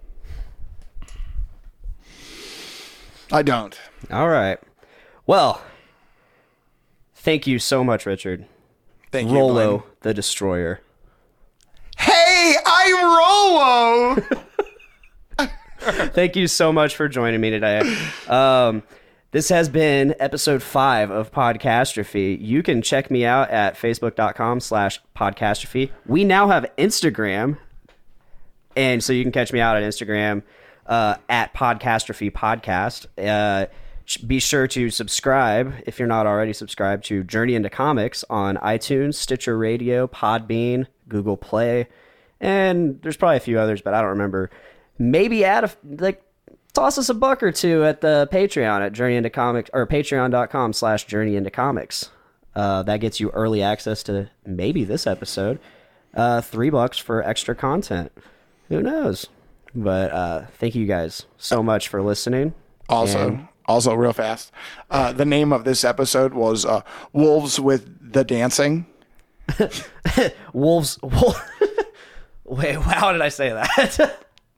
I don't. All right. Well, thank you so much, Richard. Thank you, Rolo Glenn. the Destroyer. Hey, I'm Rolo. Thank you so much for joining me today. Um, this has been episode five of Podcastrophe. You can check me out at facebook.com slash podcastrophe. We now have Instagram, and so you can catch me out at Instagram uh, at Podcastrophe Podcast. Uh, be sure to subscribe, if you're not already subscribed, to Journey into Comics on iTunes, Stitcher Radio, Podbean, Google Play, and there's probably a few others, but I don't remember. Maybe add a, like, toss us a buck or two at the Patreon at Journey into Comics, or patreon.com slash Journey into Comics. Uh, that gets you early access to maybe this episode. Uh, three bucks for extra content. Who knows? But uh, thank you guys so much for listening. Also, And- also real fast. Uh, the name of this episode was uh, Wolves with the Dancing. Wolves. Wolf, wait, how did I say that?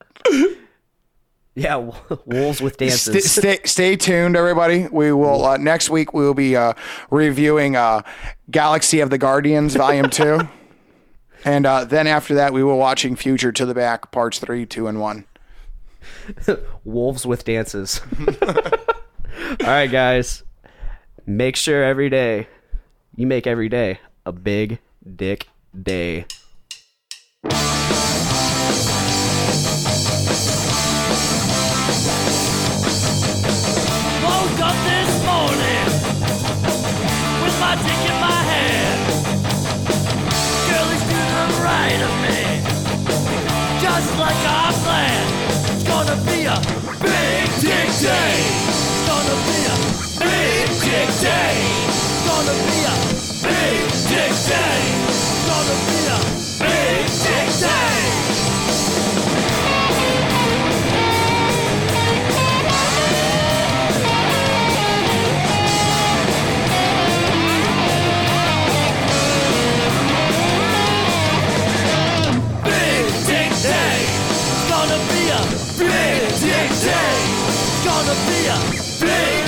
Yeah, wolves with dances. Stay, stay, stay tuned, everybody. We will uh, next week. We will be uh, reviewing uh, Galaxy of the Guardians Volume Two, and uh, then after that, we will watching Future to the Back Parts Three, Two, and One. Wolves with dances. All right, guys. Make sure every day you make every day a big dick day. Woke up this morning with my dick in my hand. Girl is to the right of me, just like I planned. It's gonna be a big dick day. It's gonna be a big dick day. It's gonna be a big dick day. It's gonna be a big dick day. Big dick day. It's gonna be a big